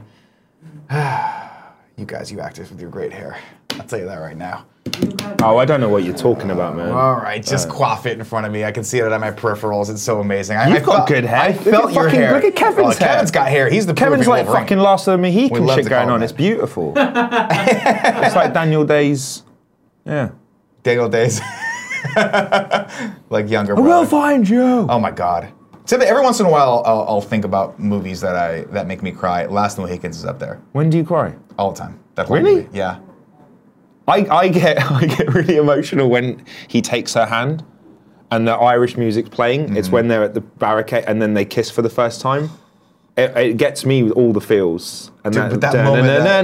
You guys, you actors with your great hair. I'll tell you that right now. Oh, I don't know what you're talking about, man. All right, just quaff it in front of me. I can see it on my peripherals. It's so amazing. I, You've I got felt- good hair. I Look felt at your fucking- hair. look at Kevin's Oh, Kevin's hair. got hair. He's the Kevin's perfect like Wolverine. fucking Last of the We Mohican love shit to call going on. him It's that. beautiful. It's like Daniel Day's. Yeah. Daniel Days. Like younger I brother. will find you. Oh my God. So every once in a while, I'll, I'll think about movies that I that make me cry. Last of the Mohicans is up there When do you cry? all the time. That whole Really? movie. Yeah. I, I get I get really emotional when he takes her hand and the Irish music's playing. It's when they're at the barricade and then they kiss for the first time. It, it gets me with all the feels. And Dude, but that moment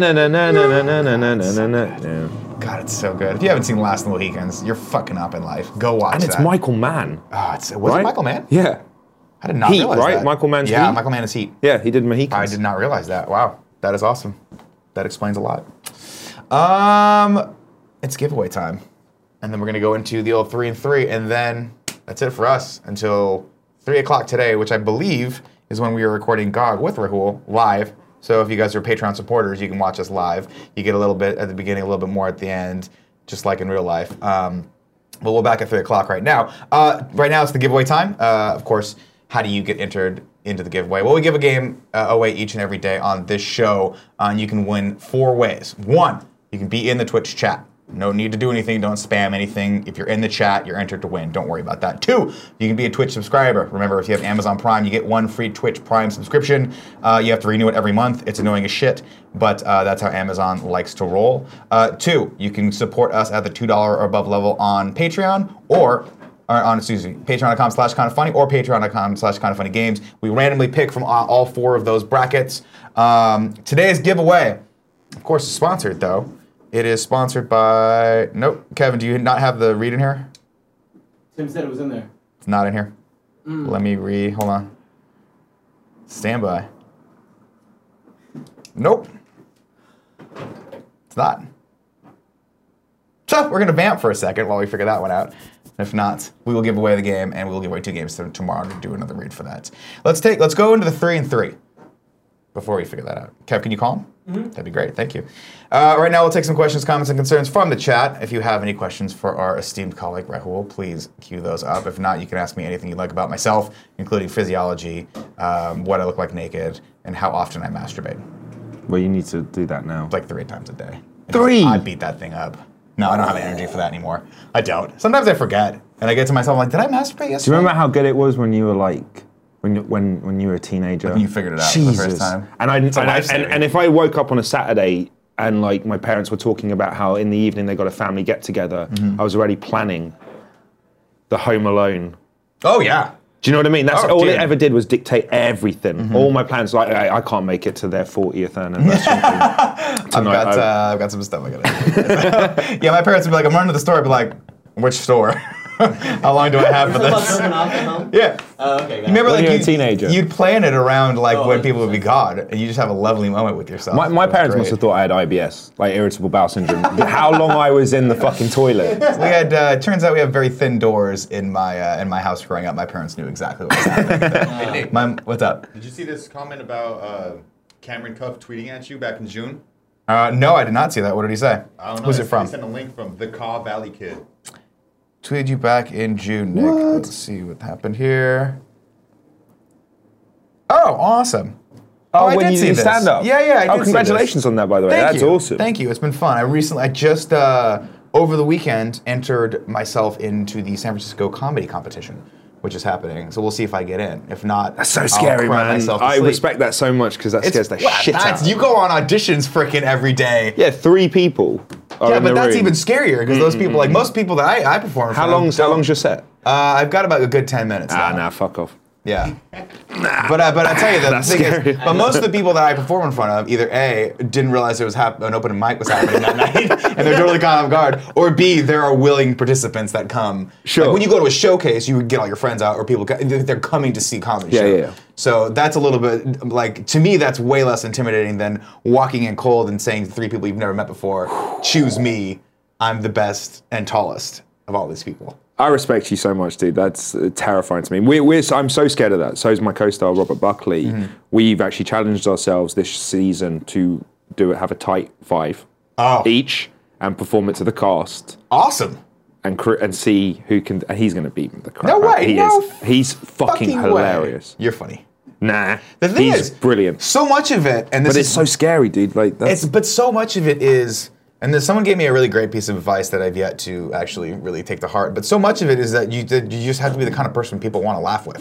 that, yeah. God, it's so good. If you haven't seen Last of the Mohicans, you're fucking up in life. Go watch And it's that. Michael Mann. Oh, it's, was right? it Michael Mann? Yeah. I did not Heat, realize right? that. Michael Mann's Yeah, Heat? Michael Mann is Heat. Yeah, he did Mohicans. I did not realize that. Wow, that is awesome. That explains a lot. Um, it's giveaway time, and then we're gonna go into the old three and three, and then that's it for us until three o'clock today, which I believe is when we are recording G O G with Rahul live. So if you guys are Patreon supporters, you can watch us live. You get a little bit at the beginning, a little bit more at the end, just like in real life. Um, but we're back at three o'clock right now. Uh, right now it's the giveaway time. Uh, of course, how do you get entered into the giveaway? Well, we give a game uh, away each and every day on this show, uh, and you can win four ways. One, you can be in the Twitch chat. No need to do anything. Don't spam anything. If you're in the chat, you're entered to win. Don't worry about that. Two, you can be a Twitch subscriber. Remember, if you have Amazon Prime, you get one free Twitch Prime subscription. Uh, you have to renew it every month. It's annoying as shit, but uh, that's how Amazon likes to roll. Uh, two, you can support us at the two dollars or above level on Patreon or or on, excuse me, patreon.com slash kind of funny or patreon.com slash kind of funny games. We randomly pick from all, all four of those brackets. Um, today's giveaway, of course, is sponsored though. It is sponsored by, nope. Kevin, do you not have the read in here? Tim said it was in there. It's not in here. Mm. Let me read, hold on. Stand by. Nope. It's not. So we're gonna vamp for a second while we figure that one out. If not, we will give away the game, and we will give away two games to, tomorrow to do another read for that. Let's take. Let's go into the three and three before we figure that out. Kev, can you call him? Mm-hmm. That'd be great. Thank you. Uh, right now, we'll take some questions, comments, and concerns from the chat. If you have any questions for our esteemed colleague Rahul, please cue those up. If not, you can ask me anything you'd like about myself, including physiology, um, what I look like naked, and how often I masturbate. Well, you need to do that now. Like three times a day. Three? I beat that thing up. No, I don't have energy for that anymore. I don't. Sometimes I forget, and I get to myself I'm like, did I masturbate yesterday? Do you remember how good it was when you were like, when you, when when you were a teenager? When you figured it out Jesus. for the first time. And I It's a and, I- and, lifesaver. and if I woke up on a Saturday and like my parents were talking about how in the evening they got a family get together, Mm-hmm. I was already planning the Home Alone. Oh yeah. Do you know what I mean? That's Oh, all dude. it ever did was dictate everything. Mm-hmm. All my plans, like I, I can't make it to their fortieth anniversary. I've tonight. got uh, I've got some stuff I gotta do. Yeah, my parents would be like, I'm running to the store. I'd be like, which store? How long do I have for You're talking about this? turning off at home? Yeah. Oh, okay, got You it. remember, When like you're a you, teenager. you'd plan it around like Oh, when people would be one gone, and you just have a lovely moment with yourself. My, my It was parents great. must have thought I had I B S, like irritable bowel syndrome. How long I was in the fucking toilet. We had. Uh, it turns out we have very thin doors in my uh, in my house growing up. My parents knew exactly what was happening. Hey, Nick, my, what's up? did you see this comment about uh, Cameron Cuff tweeting at you back in June? Uh, no, I did not see that. What did he say? I don't know. Who's He it from? sent a link from the Caw Valley Kid. Tweeted you back in June, Nick. Let's see what happened here. Oh, awesome. Oh, I when did you see did this. stand up. Yeah, yeah. I oh, did see congratulations this. on that, by the way. Thank That's you. awesome. Thank you. It's been fun. I recently, I just uh, over the weekend entered myself into the San Francisco comedy competition, which is happening. So we'll see if I get in. If not, That's so I'll scary, cry man. myself to I sleep. respect that so much because that scares the well, shit that's- out. You go on auditions freaking every day. Yeah, three people. Are Yeah, in but the that's room. even scarier because those people, like most people that I, I perform in How front of long's how don't- long's your set? Uh, I've got about a good ten minutes Ah, now. nah, fuck off. Yeah. But uh, but I tell you the That's thing scary. is, but most of the people that I perform in front of either A, didn't realize there was hap- an open mic was happening that night, and they're totally caught off guard, or B, there are willing participants that come. Sure. Like when you go to a showcase, you would get all your friends out, or people co- they're coming to see comedy Yeah, show. yeah, yeah. So that's a little bit like to me that's way less intimidating than walking in cold and saying to three people you've never met before, choose me, I'm the best and tallest of all these people. I respect you so much, dude. That's uh, terrifying to me. We're, we're, I'm so scared of that. So is my co-star Robert Buckley. Mm-hmm. We've actually challenged ourselves this season to do it, have a tight five Oh. each, and perform it to the cast, Awesome. and cr- and see who can. And he's going to beat the crap. No out. way, He no is. He's fucking, way. hilarious. You're funny. Nah, The thing he's is, brilliant. So much of it, and this But is it's so scary, dude. Like that's It's but so much of it is, and then someone gave me a really great piece of advice that I've yet to actually really take to heart. But so much of it is that you that you just have to be the kind of person people want to laugh with.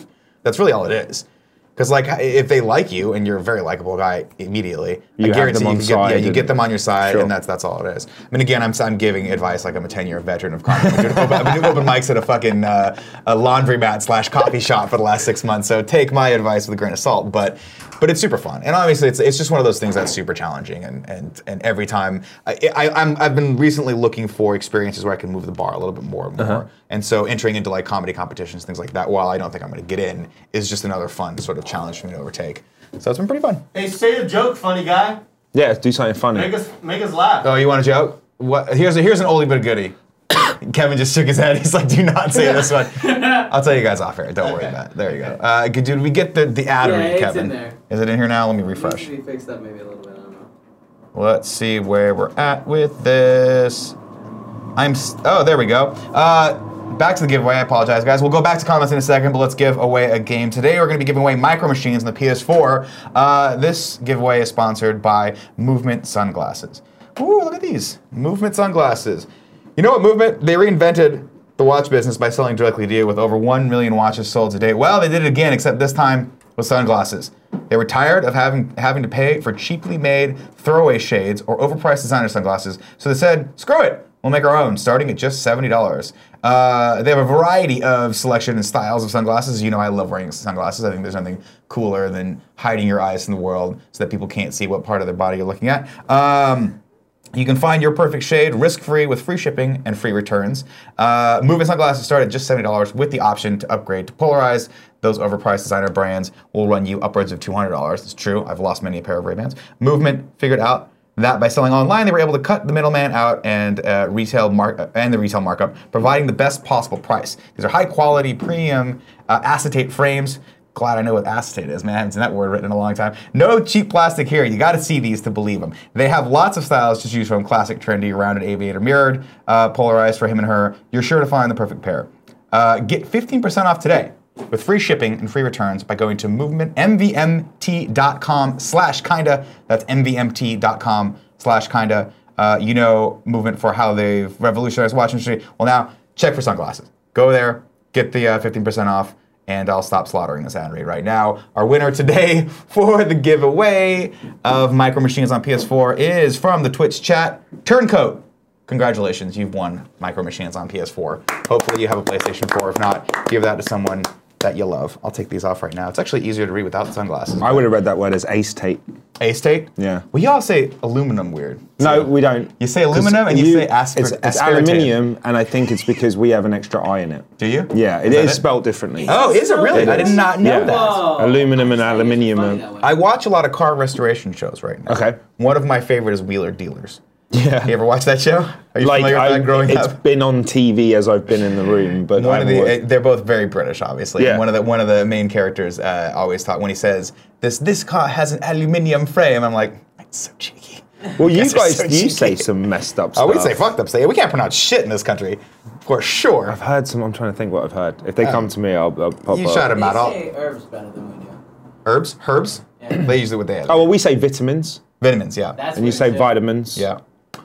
That's really all it is. Because like if they like you and you're a very likable guy immediately, You I have guarantee them on you, can get, yeah, side you and- get them on your side, Sure. and that's that's all it is. I mean, again, I'm I'm giving advice like I'm a ten-year veteran of comedy. I've been doing open, I've been doing open mics at a fucking uh, a laundromat slash coffee shop for the last six months. So take my advice with a grain of salt, but but it's super fun, and obviously it's it's just one of those things that's super challenging, and and and every time I, I I'm I've been recently looking for experiences where I can move the bar a little bit more and more, Uh-huh. and so entering into like comedy competitions, things like that. While I don't think I'm going to get in, is just another fun sort of challenge for me to overtake. So it's been pretty fun. Hey, say a joke, funny guy. Yeah, do something funny. Make us make us laugh. Oh, you want a joke? What? Here's a, here's an oldie but a goodie. Kevin just shook his head. He's like, "Do not say this one." I'll tell you guys off air. Don't worry Okay. about it. There you go. Uh, did we get the the ad Yeah, read, it's Kevin? in there. Is it in here now? Let me Needs refresh. to be fixed up maybe a little bit. I don't know. Let's see where we're at with this. I'm. St- oh, there we go. Uh, back to the giveaway. I apologize, guys. We'll go back to comments in a second, but let's give away a game. Today, we're going to be giving away Micro Machines on the P S four. Uh, this giveaway is sponsored by Movement Sunglasses. Ooh, look at these. Movement Sunglasses. You know what, Movement? They reinvented the watch business by selling directly to you with over one million watches sold today. Well, they did it again, except this time with sunglasses. They were tired of having having to pay for cheaply made throwaway shades or overpriced designer sunglasses, so they said, screw it, we'll make our own, starting at just seventy dollars. Uh, they have a variety of selection and styles of sunglasses. You know I love wearing sunglasses. I think there's nothing cooler than hiding your eyes from the world so that people can't see what part of their body you're looking at. Um, You can find your perfect shade risk-free with free shipping and free returns. Uh, Movement Sunglasses start at just seventy dollars with the option to upgrade to polarized. Those overpriced designer brands will run you upwards of two hundred dollars. It's true. I've lost many a pair of Ray-Bans. Movement figured out that by selling online, they were able to cut the middleman out and uh, retail mark uh, and the retail markup, providing the best possible price. These are high-quality, premium uh, acetate frames. Glad I know what acetate is, man. I haven't seen that word written in a long time. No cheap plastic here. You got to see these to believe them. They have lots of styles to choose from: classic, trendy, rounded, aviator, mirrored, uh, polarized for him and her. You're sure to find the perfect pair. Uh, get fifteen percent off today with free shipping and free returns by going to movement m v m t dot com slash kinda. That's m v m t dot com slash kinda. Uh, you know Movement for how they've revolutionized the watch industry. Well, now check for sunglasses. Go there, get the uh, fifteen percent off. And I'll stop slaughtering this ad read right now. Our winner today for the giveaway of Micro Machines on P S four is from the Twitch chat, Turncoat. Congratulations, you've won Micro Machines on P S four. Hopefully you have a PlayStation four. If not, give that to someone that you love. I'll take these off right now. It's actually easier to read without the sunglasses. I would have read that word as acetate. Acetate? Yeah. Well, y'all say aluminum weird. No, we don't. You say aluminum and you say aspar- It's, it's aspartate. aluminium, and I think it's because we have an extra I in it. Do you? Yeah, it that is it? spelled differently. Oh, is it really? It I did is. not know Yeah. that. Whoa. Aluminum and It's aluminium funny are- that way. I watch a lot of car restoration shows right now. Okay. One of my favorite is Wheeler Dealers. Yeah. You ever watch that show? Are you Like, familiar with I, that growing it's up? been on T V as I've been in the room, but One I of haven't the, watched- uh, they're both very British, obviously. Yeah. One of the one of the main characters uh, always talk when he says this this car has an aluminium frame. I'm like, that's so cheeky. well, you guys are guys, so you cheeky. say some messed up Oh, stuff. we say fucked up. Say we can't pronounce shit in this country, for sure. I've heard some. I'm trying to think what I've heard. If they come to me, I'll, I'll pop You up. shot him They out. All say herbs better than we do. herbs, herbs. Yeah. They usually what they have. Oh well, we say vitamins, Vitamins, yeah. That's and you weird, say too. vitamins. Yeah.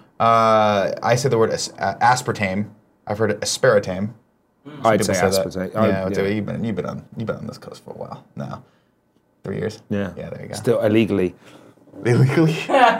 Uh, I say the word as- uh, aspartame. I've heard aspartame. I'd People say say that. aspartate. Yeah, I- so you've been you've been on you've been on this coast for a while now. Three years. yeah. Yeah, there you go. Still illegally. Illegally.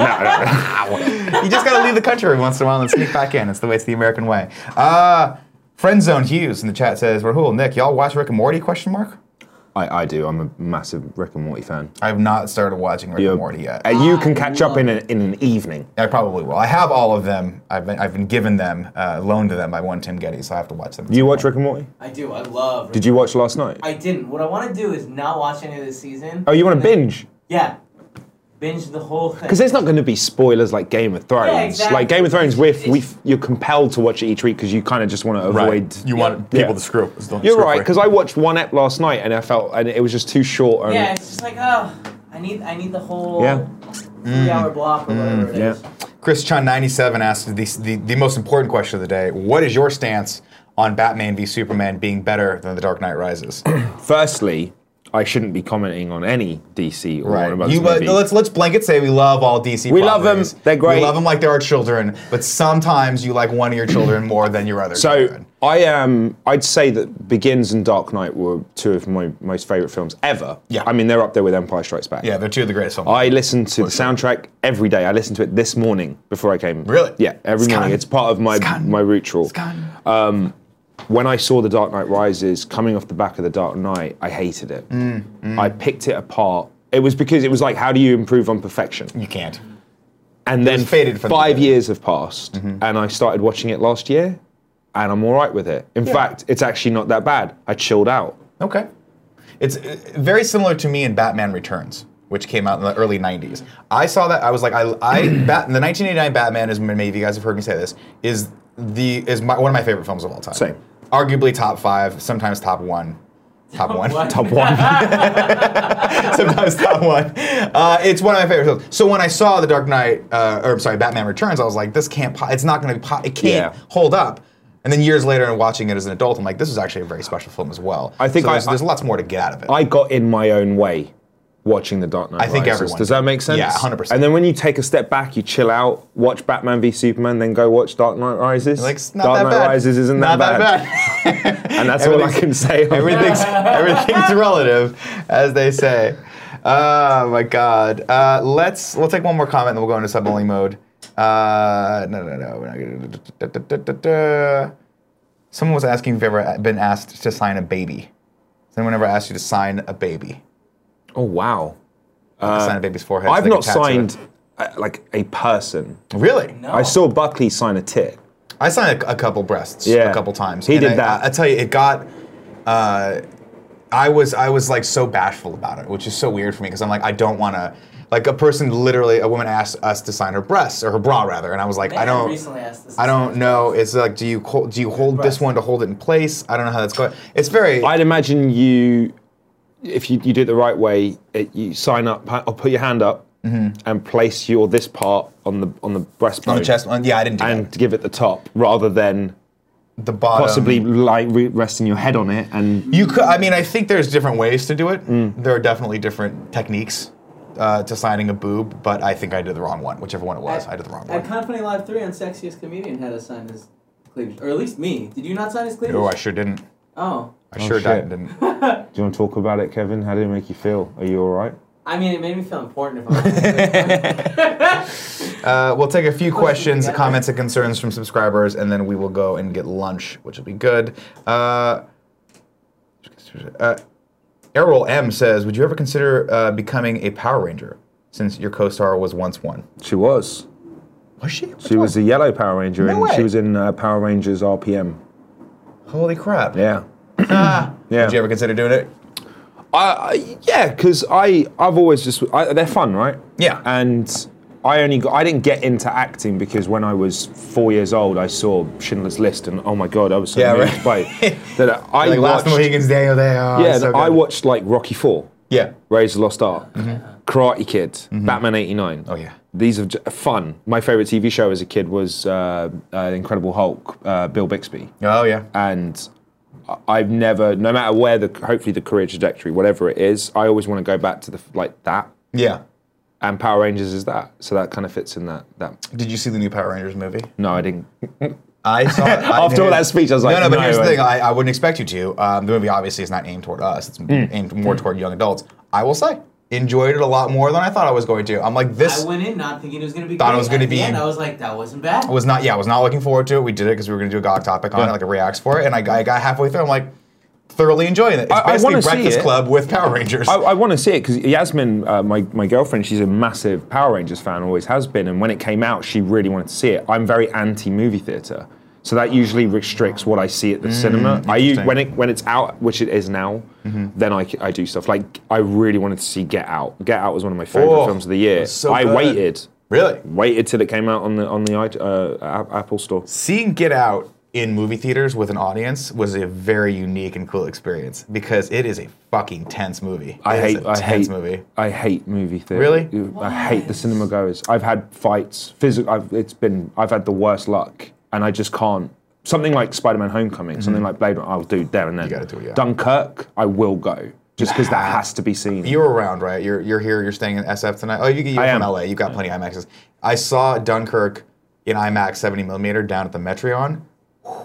You just gotta leave the country every once in a while and sneak back in. It's the way. It's the American way. Uh, Friendzone Hughes in the chat says, "Rahul, Nick, y'all watch Rick and Morty?" Question mark. I, I do. I'm a massive Rick and Morty fan. I have not started watching Rick You're- and Morty yet. Uh, you can I catch up love in, a, in an evening. I probably will. I have all of them. I've been I've been given them, uh, loaned to them by one Tim Getty, so I have to watch them. Do you watch Rick and Morty? I do. I love. Did you watch last night? I didn't. What I want to do is not watch any of this season. Oh, you want to and then- binge? Yeah. Binge the whole thing. Because there's not going to be spoilers like Game of Thrones. Yeah, exactly. Like Game of Thrones, with we It's- you're compelled to watch it each week because you kind of just want to avoid. You want people people to to screw up. You're right, because I watched one ep last night and I felt and it was just too short. And Yeah, it's just like, oh, I need, I need the whole Yeah. three-hour block or whatever it yeah. is. Chris Chan ninety-seven asked the, the the most important question of the day: what is your stance on Batman v Superman being better than The Dark Knight Rises? Firstly, I shouldn't be commenting on any D C or Warner Brothers You, but movie. let's let's blanket say we love all D C. We love properties. them. They're great. We love them like they're our children. But sometimes you like one of your children more than your other So children. I am. I'd say that Begins and Dark Knight were two of my most favorite films ever. Yeah. I mean, they're up there with Empire Strikes Back. Yeah, they're two of the greatest films. I listen to the sure. soundtrack every day. I listened to it this morning before I came. Really? Yeah, every It's morning. gone. It's part of my It's gone. my ritual. It's gone. Um, when I saw The Dark Knight Rises coming off the back of The Dark Knight, I hated it. Mm, I picked it apart. It was because it was like, how do you improve on perfection? You can't. And then was faded from the five beginning. years have passed, and I started watching it last year, and I'm all right with it. In fact, it's actually not that bad. I chilled out. Okay. It's uh, very similar to me in Batman Returns, which came out in the early nineties. I saw that. I was like, I, I Bat, the nineteen eighty-nine Batman is, maybe you guys have heard me say this, is the is my, one of my favorite films of all time. Same. Arguably top five, sometimes top one. Top one. What? Top one. Sometimes top one. Uh, it's one of my favorite films. So when I saw The Dark Knight, uh, or sorry, Batman Returns, I was like, this can't, po- it's not going to, po- it can't Yeah. hold up. And then years later, and watching it as an adult, I'm like, this is actually a very special film as well. I think so I- there's, there's I- lots more to get out of it. I got in my own way watching The Dark Knight I think Rises. everyone Does did. that make sense? Yeah, one hundred percent. And then when you take a step back, you chill out, watch Batman v Superman, then go watch Dark Knight Rises. like, it's not Dark that Knight bad. Rises isn't not that, that bad. And that's all I Everything's- can say. on everything's everything's relative, as they say. Oh my God. Uh, let's we'll take one more comment, then we'll go into sub-only mode. Uh, no, no, no. We're not gonna. Da, da, da, da, da. Someone was asking if you've ever been asked to sign a baby. Has anyone ever asked you to sign a baby? Oh, wow. Like sign a baby's forehead. so I've they not can tattoo signed it? uh, like a person. Really? No. I saw Buckley sign a tit. I signed a, a couple breasts Yeah. a couple times. He And did I, that. I, I tell you, it got. Uh, I was I was like so bashful about it, which is so weird for me because I'm like I don't want to. Like a person, literally, a woman asked us to sign her breasts or her bra rather, and I was like, Man I don't. recently asked this I don't know. It's like, do you hold, do you hold this Breast. one to hold it in place? I don't know how that's going. It's very. I'd imagine you, if you, you do it the right way, it, you sign up, or put your hand up, and place your this part on the on the breastbone. on the chest one. Yeah, I didn't do And that. give it the top, rather than The bottom. possibly like re- resting your head on it and. You could. I mean, I think there's different ways to do it. Mm. There are definitely different techniques uh, to signing a boob, but I think I did the wrong one. Whichever one it was, I did the wrong At one. Kind of Funny Live three on Sexiest Comedian had us sign his cleavage. Or at least me. Did you not sign his cleavage? Oh, I sure didn't. Oh. I Oh, sure shit. didn't. Do you want to talk about it, Kevin? How did it make you feel? Are you all right? I mean, it made me feel important if I'm Uh, we'll take a few Push it questions, together. comments, and concerns from subscribers, and then we will go and get lunch, which will be good. Uh, uh, Errol M says, "Would you ever consider uh, becoming a Power Ranger, since your co-star was once one?" She was. Was she? Which She was a one? yellow Power Ranger, No and way. she was in uh, Power Rangers R P M. Holy crap! Yeah. Ah. Yeah. Would you ever consider doing it? I, I yeah, because I I've always just I, they're fun, right? Yeah. And I only got I didn't get into acting because when I was four years old, I saw Schindler's List, and oh my god, I was so Yeah, moved by right. it that I like Last watched. Mohican's Day, oh, they are. Yeah, so I good. watched like Rocky Four, Yeah. Raiders of the Lost Ark, Karate Kid, Batman eighty-nine. Oh yeah. These are j- fun. My favorite T V show as a kid was uh, uh, Incredible Hulk, uh, Bill Bixby, Oh yeah. and I- I've never, no matter where the, hopefully the career trajectory, whatever it is, I always want to go back to the like that. Yeah. And Power Rangers is that, so that kind of fits in that. That Did you see the new Power Rangers movie? no, I didn't. I saw it. I- After all that speech, I was like, no, no. But no, here's the I- thing: I, I wouldn't expect you to. Um, the movie obviously is not aimed toward us; it's aimed more toward young adults. I will say, enjoyed it a lot more than I thought I was going to. I'm like, this I went in not thinking it was going to be Thought it great. was gonna At the be- end, I was like, that wasn't bad. was not. Yeah, I was not looking forward to it. We did it because we were going to do a G O G topic on Yeah. it, like a reacts for it, and I, got- I got halfway through. I'm like, thoroughly enjoying it. It's I- I basically wanna see Breakfast it. Club with Power Rangers. I, I want to see it because Yasmin, uh, my, my girlfriend, she's a massive Power Rangers fan, always has been. And when it came out, she really wanted to see it. I'm very anti movie theatre, so that usually restricts what I see at the cinema. I u- interesting. when it when it's out, which it is now, then I, c- I do stuff like I really wanted to see Get Out. Get Out was one of my favorite Oh, films of the year. it's so I good. waited, really? waited till it came out on the on the i- uh, A- Apple Store. Seeing Get Out in movie theaters with an audience was a very unique and cool experience because it is a fucking tense movie. I It is hate, a I tense hate, movie. I hate movie theatre. Really? I hate the cinema goers. I've had fights. Physical. I've, it's been. I've had the worst luck, and I just can't. Something like Spider-Man: Homecoming, something like Blade Runner, I'll do there and then. You gotta do it, yeah. Dunkirk, I will go just because that has to be seen. You're around, right? You're you're here. You're staying in S F tonight. Oh, you, you're I from am. L A. You've got plenty of IMAXs. I saw Dunkirk in IMAX seventy millimeter down at the Metreon.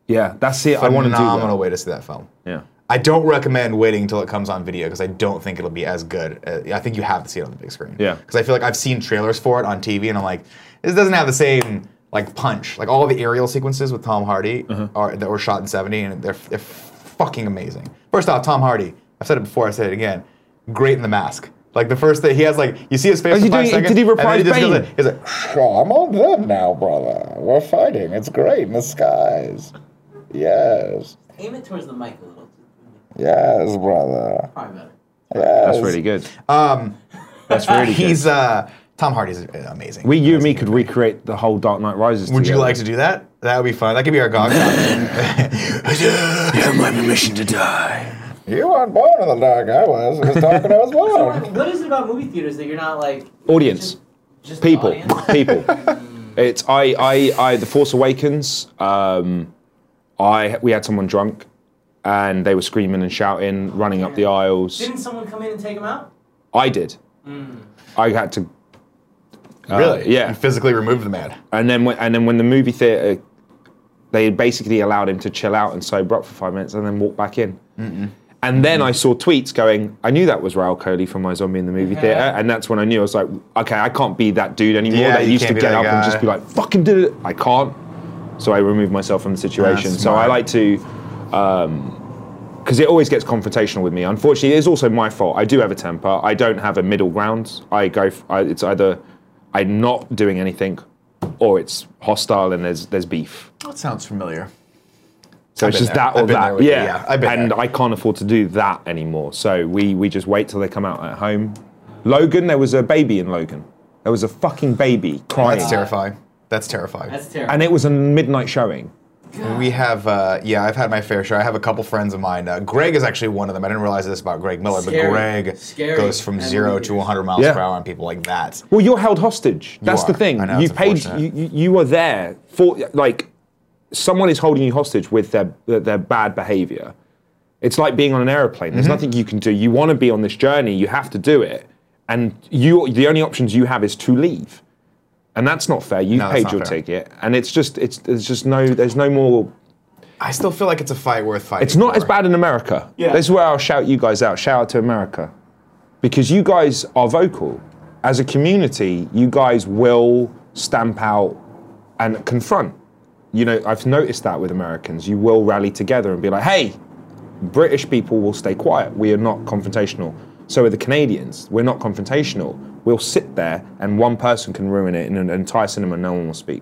Yeah, that's it. I want to do Phenomenal that. way to see that film. Yeah. I don't recommend waiting until it comes on video because I don't think it'll be as good. Uh, I think you have to see it on the big screen. Yeah. Because I feel like I've seen trailers for it on T V and I'm like, this doesn't have the same like punch. Like all the aerial sequences with Tom Hardy Uh-huh. are that were shot in seventy and they're they're fucking amazing. First off, Tom Hardy. I've said it before. I said it again. Great in The Mask. Like the first thing he has, like you see his face Oh, for he five doing- seconds. did he and then reprise just goes Bane? like- He's like, "Sure, I'm all good now, brother. We're fighting. It's great in the skies. Yes, Aim it towards the mic a little. yes, brother. Probably better. Yes. That's really good. Um, That's really good. he's uh, Tom Hardy's amazing. We, you and me could recreate the whole Dark Knight Rises Would you together. like to do that? That would be fun. That could be our gog. You have my permission to die. You weren't born in the dark. I was. I was talking. I was So, born. what is it about movie theaters that you're not like Audience. Just, just the People. audience? People. It's I, I, I. The Force Awakens. Um, I we had someone drunk, and they were screaming and shouting, running up the aisles. Didn't someone come in and take him out? I did. I had to. uh, Really? yeah. You physically removed the man. And then when, and then when the movie theater, they basically allowed him to chill out and sober up for five minutes and then walk back in. Mm-mm. And then I saw tweets going, I knew that was Raoul Coley from My Zombie in the Movie Yeah. Theater, and that's when I knew I was like, okay, I can't be that dude anymore. Yeah, that you used to can't be get that up and guy. just be like, fucking did it. I can't. So I removed myself from the situation. That's So I smart. like to, because it always gets confrontational with me. Unfortunately, it is also my fault. I do have a temper. I don't have a middle ground. I go. f- I, it's either I'm not doing anything, or it's hostile and there's there's beef. That sounds familiar. So I've it's been just there. that or I've been there that. with you, Yeah. yeah. I've been and there. I can't afford to do that anymore. So we we just wait till they come out at home. Logan, there was a baby in Logan. There was a fucking baby crying, That's terrifying. That's terrifying. That's terrible. and it was a midnight showing. We have, uh, yeah, I've had my fair share. I have a couple friends of mine. Uh, Greg is actually one of them. I didn't realize this about Greg Miller, Scary. but Greg Scary. goes from And zero movie to theaters. one hundred miles Yeah. per hour on people like that. Well, you're held hostage. That's are. the thing. I know, you it's paid. unfortunate. You, you you were there for like someone is holding you hostage with their their, their bad behavior. It's like being on an airplane. There's Mm-hmm. nothing you can do. You want to be on this journey. You have to do it, and you the only options you have is to leave, and that's not fair. You No, that's paid not your fair. ticket, and it's just it's there's just no there's no more. I still feel like it's a fight worth fighting. It's not for. as bad in America. Yeah. This is where I'll shout you guys out. Shout out to America. Because you guys are vocal. As a community, you guys will stamp out and confront. You know, I've noticed that with Americans. You will rally together and be like, hey, British people will stay quiet. We are not confrontational. So are the Canadians. We're not confrontational. We'll sit there and one person can ruin it in an entire cinema, no one will speak.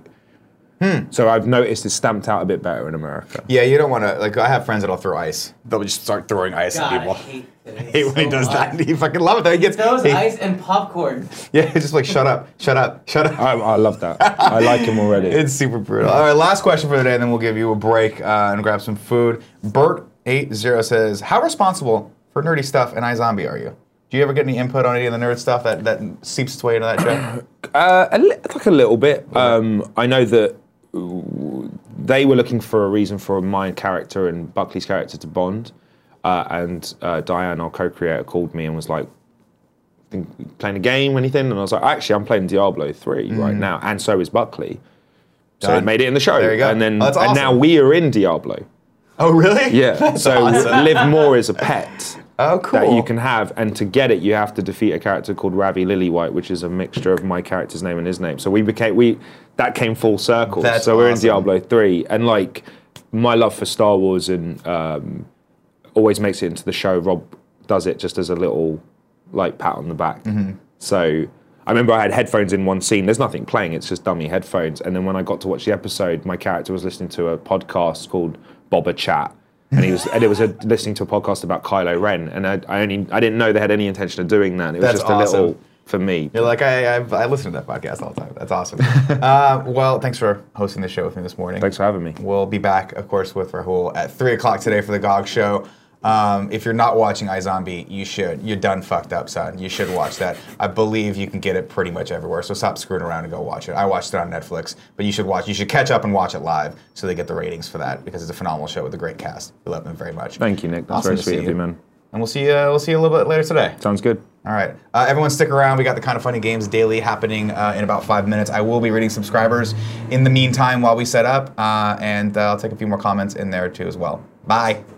So I've noticed it's stamped out a bit better in America. Yeah, you don't want to. Like, I have friends that'll throw ice. They'll just start throwing ice God, at I people. hate it. I hate when he so does much. that. He fucking love it. Though. He gets Throws he- ice and popcorn. Yeah, he's just like shut up, shut up, shut up. I, I love that. I like him already. It's super brutal. All right, last question for the day, and then we'll give you a break uh, and grab some food. Bert eighty says, "How responsible for nerdy stuff in iZombie are you? Do you ever get any input on any of the nerd stuff that, that seeps its way into that show?" Uh, a li- like a little bit. Um, I know that uh, they were looking for a reason for my character and Buckley's character to bond, uh, and uh, Diane, our co-creator, called me and was like, "Think you playing a game, anything?" And I was like, "Actually, I'm playing Diablo three right now, and so is Buckley." So Done. it made it in the show, There you go. and then Oh, that's and now awesome. we are in Diablo. Oh, really? Yeah. so awesome. Liv Moore is a pet. Oh, cool. That you can have, and to get it, you have to defeat a character called Ravi Lillywhite, which is a mixture of my character's name and his name. So we became we that came full circle. That's so we're in awesome. Diablo three, and like my love for Star Wars and um, always makes it into the show. Rob does it just as a little like pat on the back. Mm-hmm. So I remember I had headphones in one scene. There's nothing playing; it's just dummy headphones. And then when I got to watch the episode, my character was listening to a podcast called Boba Chat. And he was, and it was a, listening to a podcast about Kylo Ren, and I, I only, I didn't know they had any intention of doing that. It was That's just a awesome. little for me. You're like, I, I, I listen to that podcast all the time. That's awesome. uh, well, thanks for hosting the show with me this morning. Thanks for having me. We'll be back, of course, with Rahul at three o'clock today for the G O G Show. Um, if you're not watching iZombie, you should. You're done fucked up, son. You should watch that. I believe you can get it pretty much everywhere, so stop screwing around and go watch it. I watched it on Netflix, but you should watch. You should catch up and watch it live so they get the ratings for that, because it's a phenomenal show with a great cast. We love them very much. Thank you, Nick. That's Awesome very to sweet see of you. you, man. and we'll see you. We'll see you a little bit later today. Sounds good. All right. Uh, everyone stick around. We got the Kind of Funny Games daily happening uh, in about five minutes. I will be reading subscribers in the meantime while we set up, uh, and uh, I'll take a few more comments in there too as well. Bye.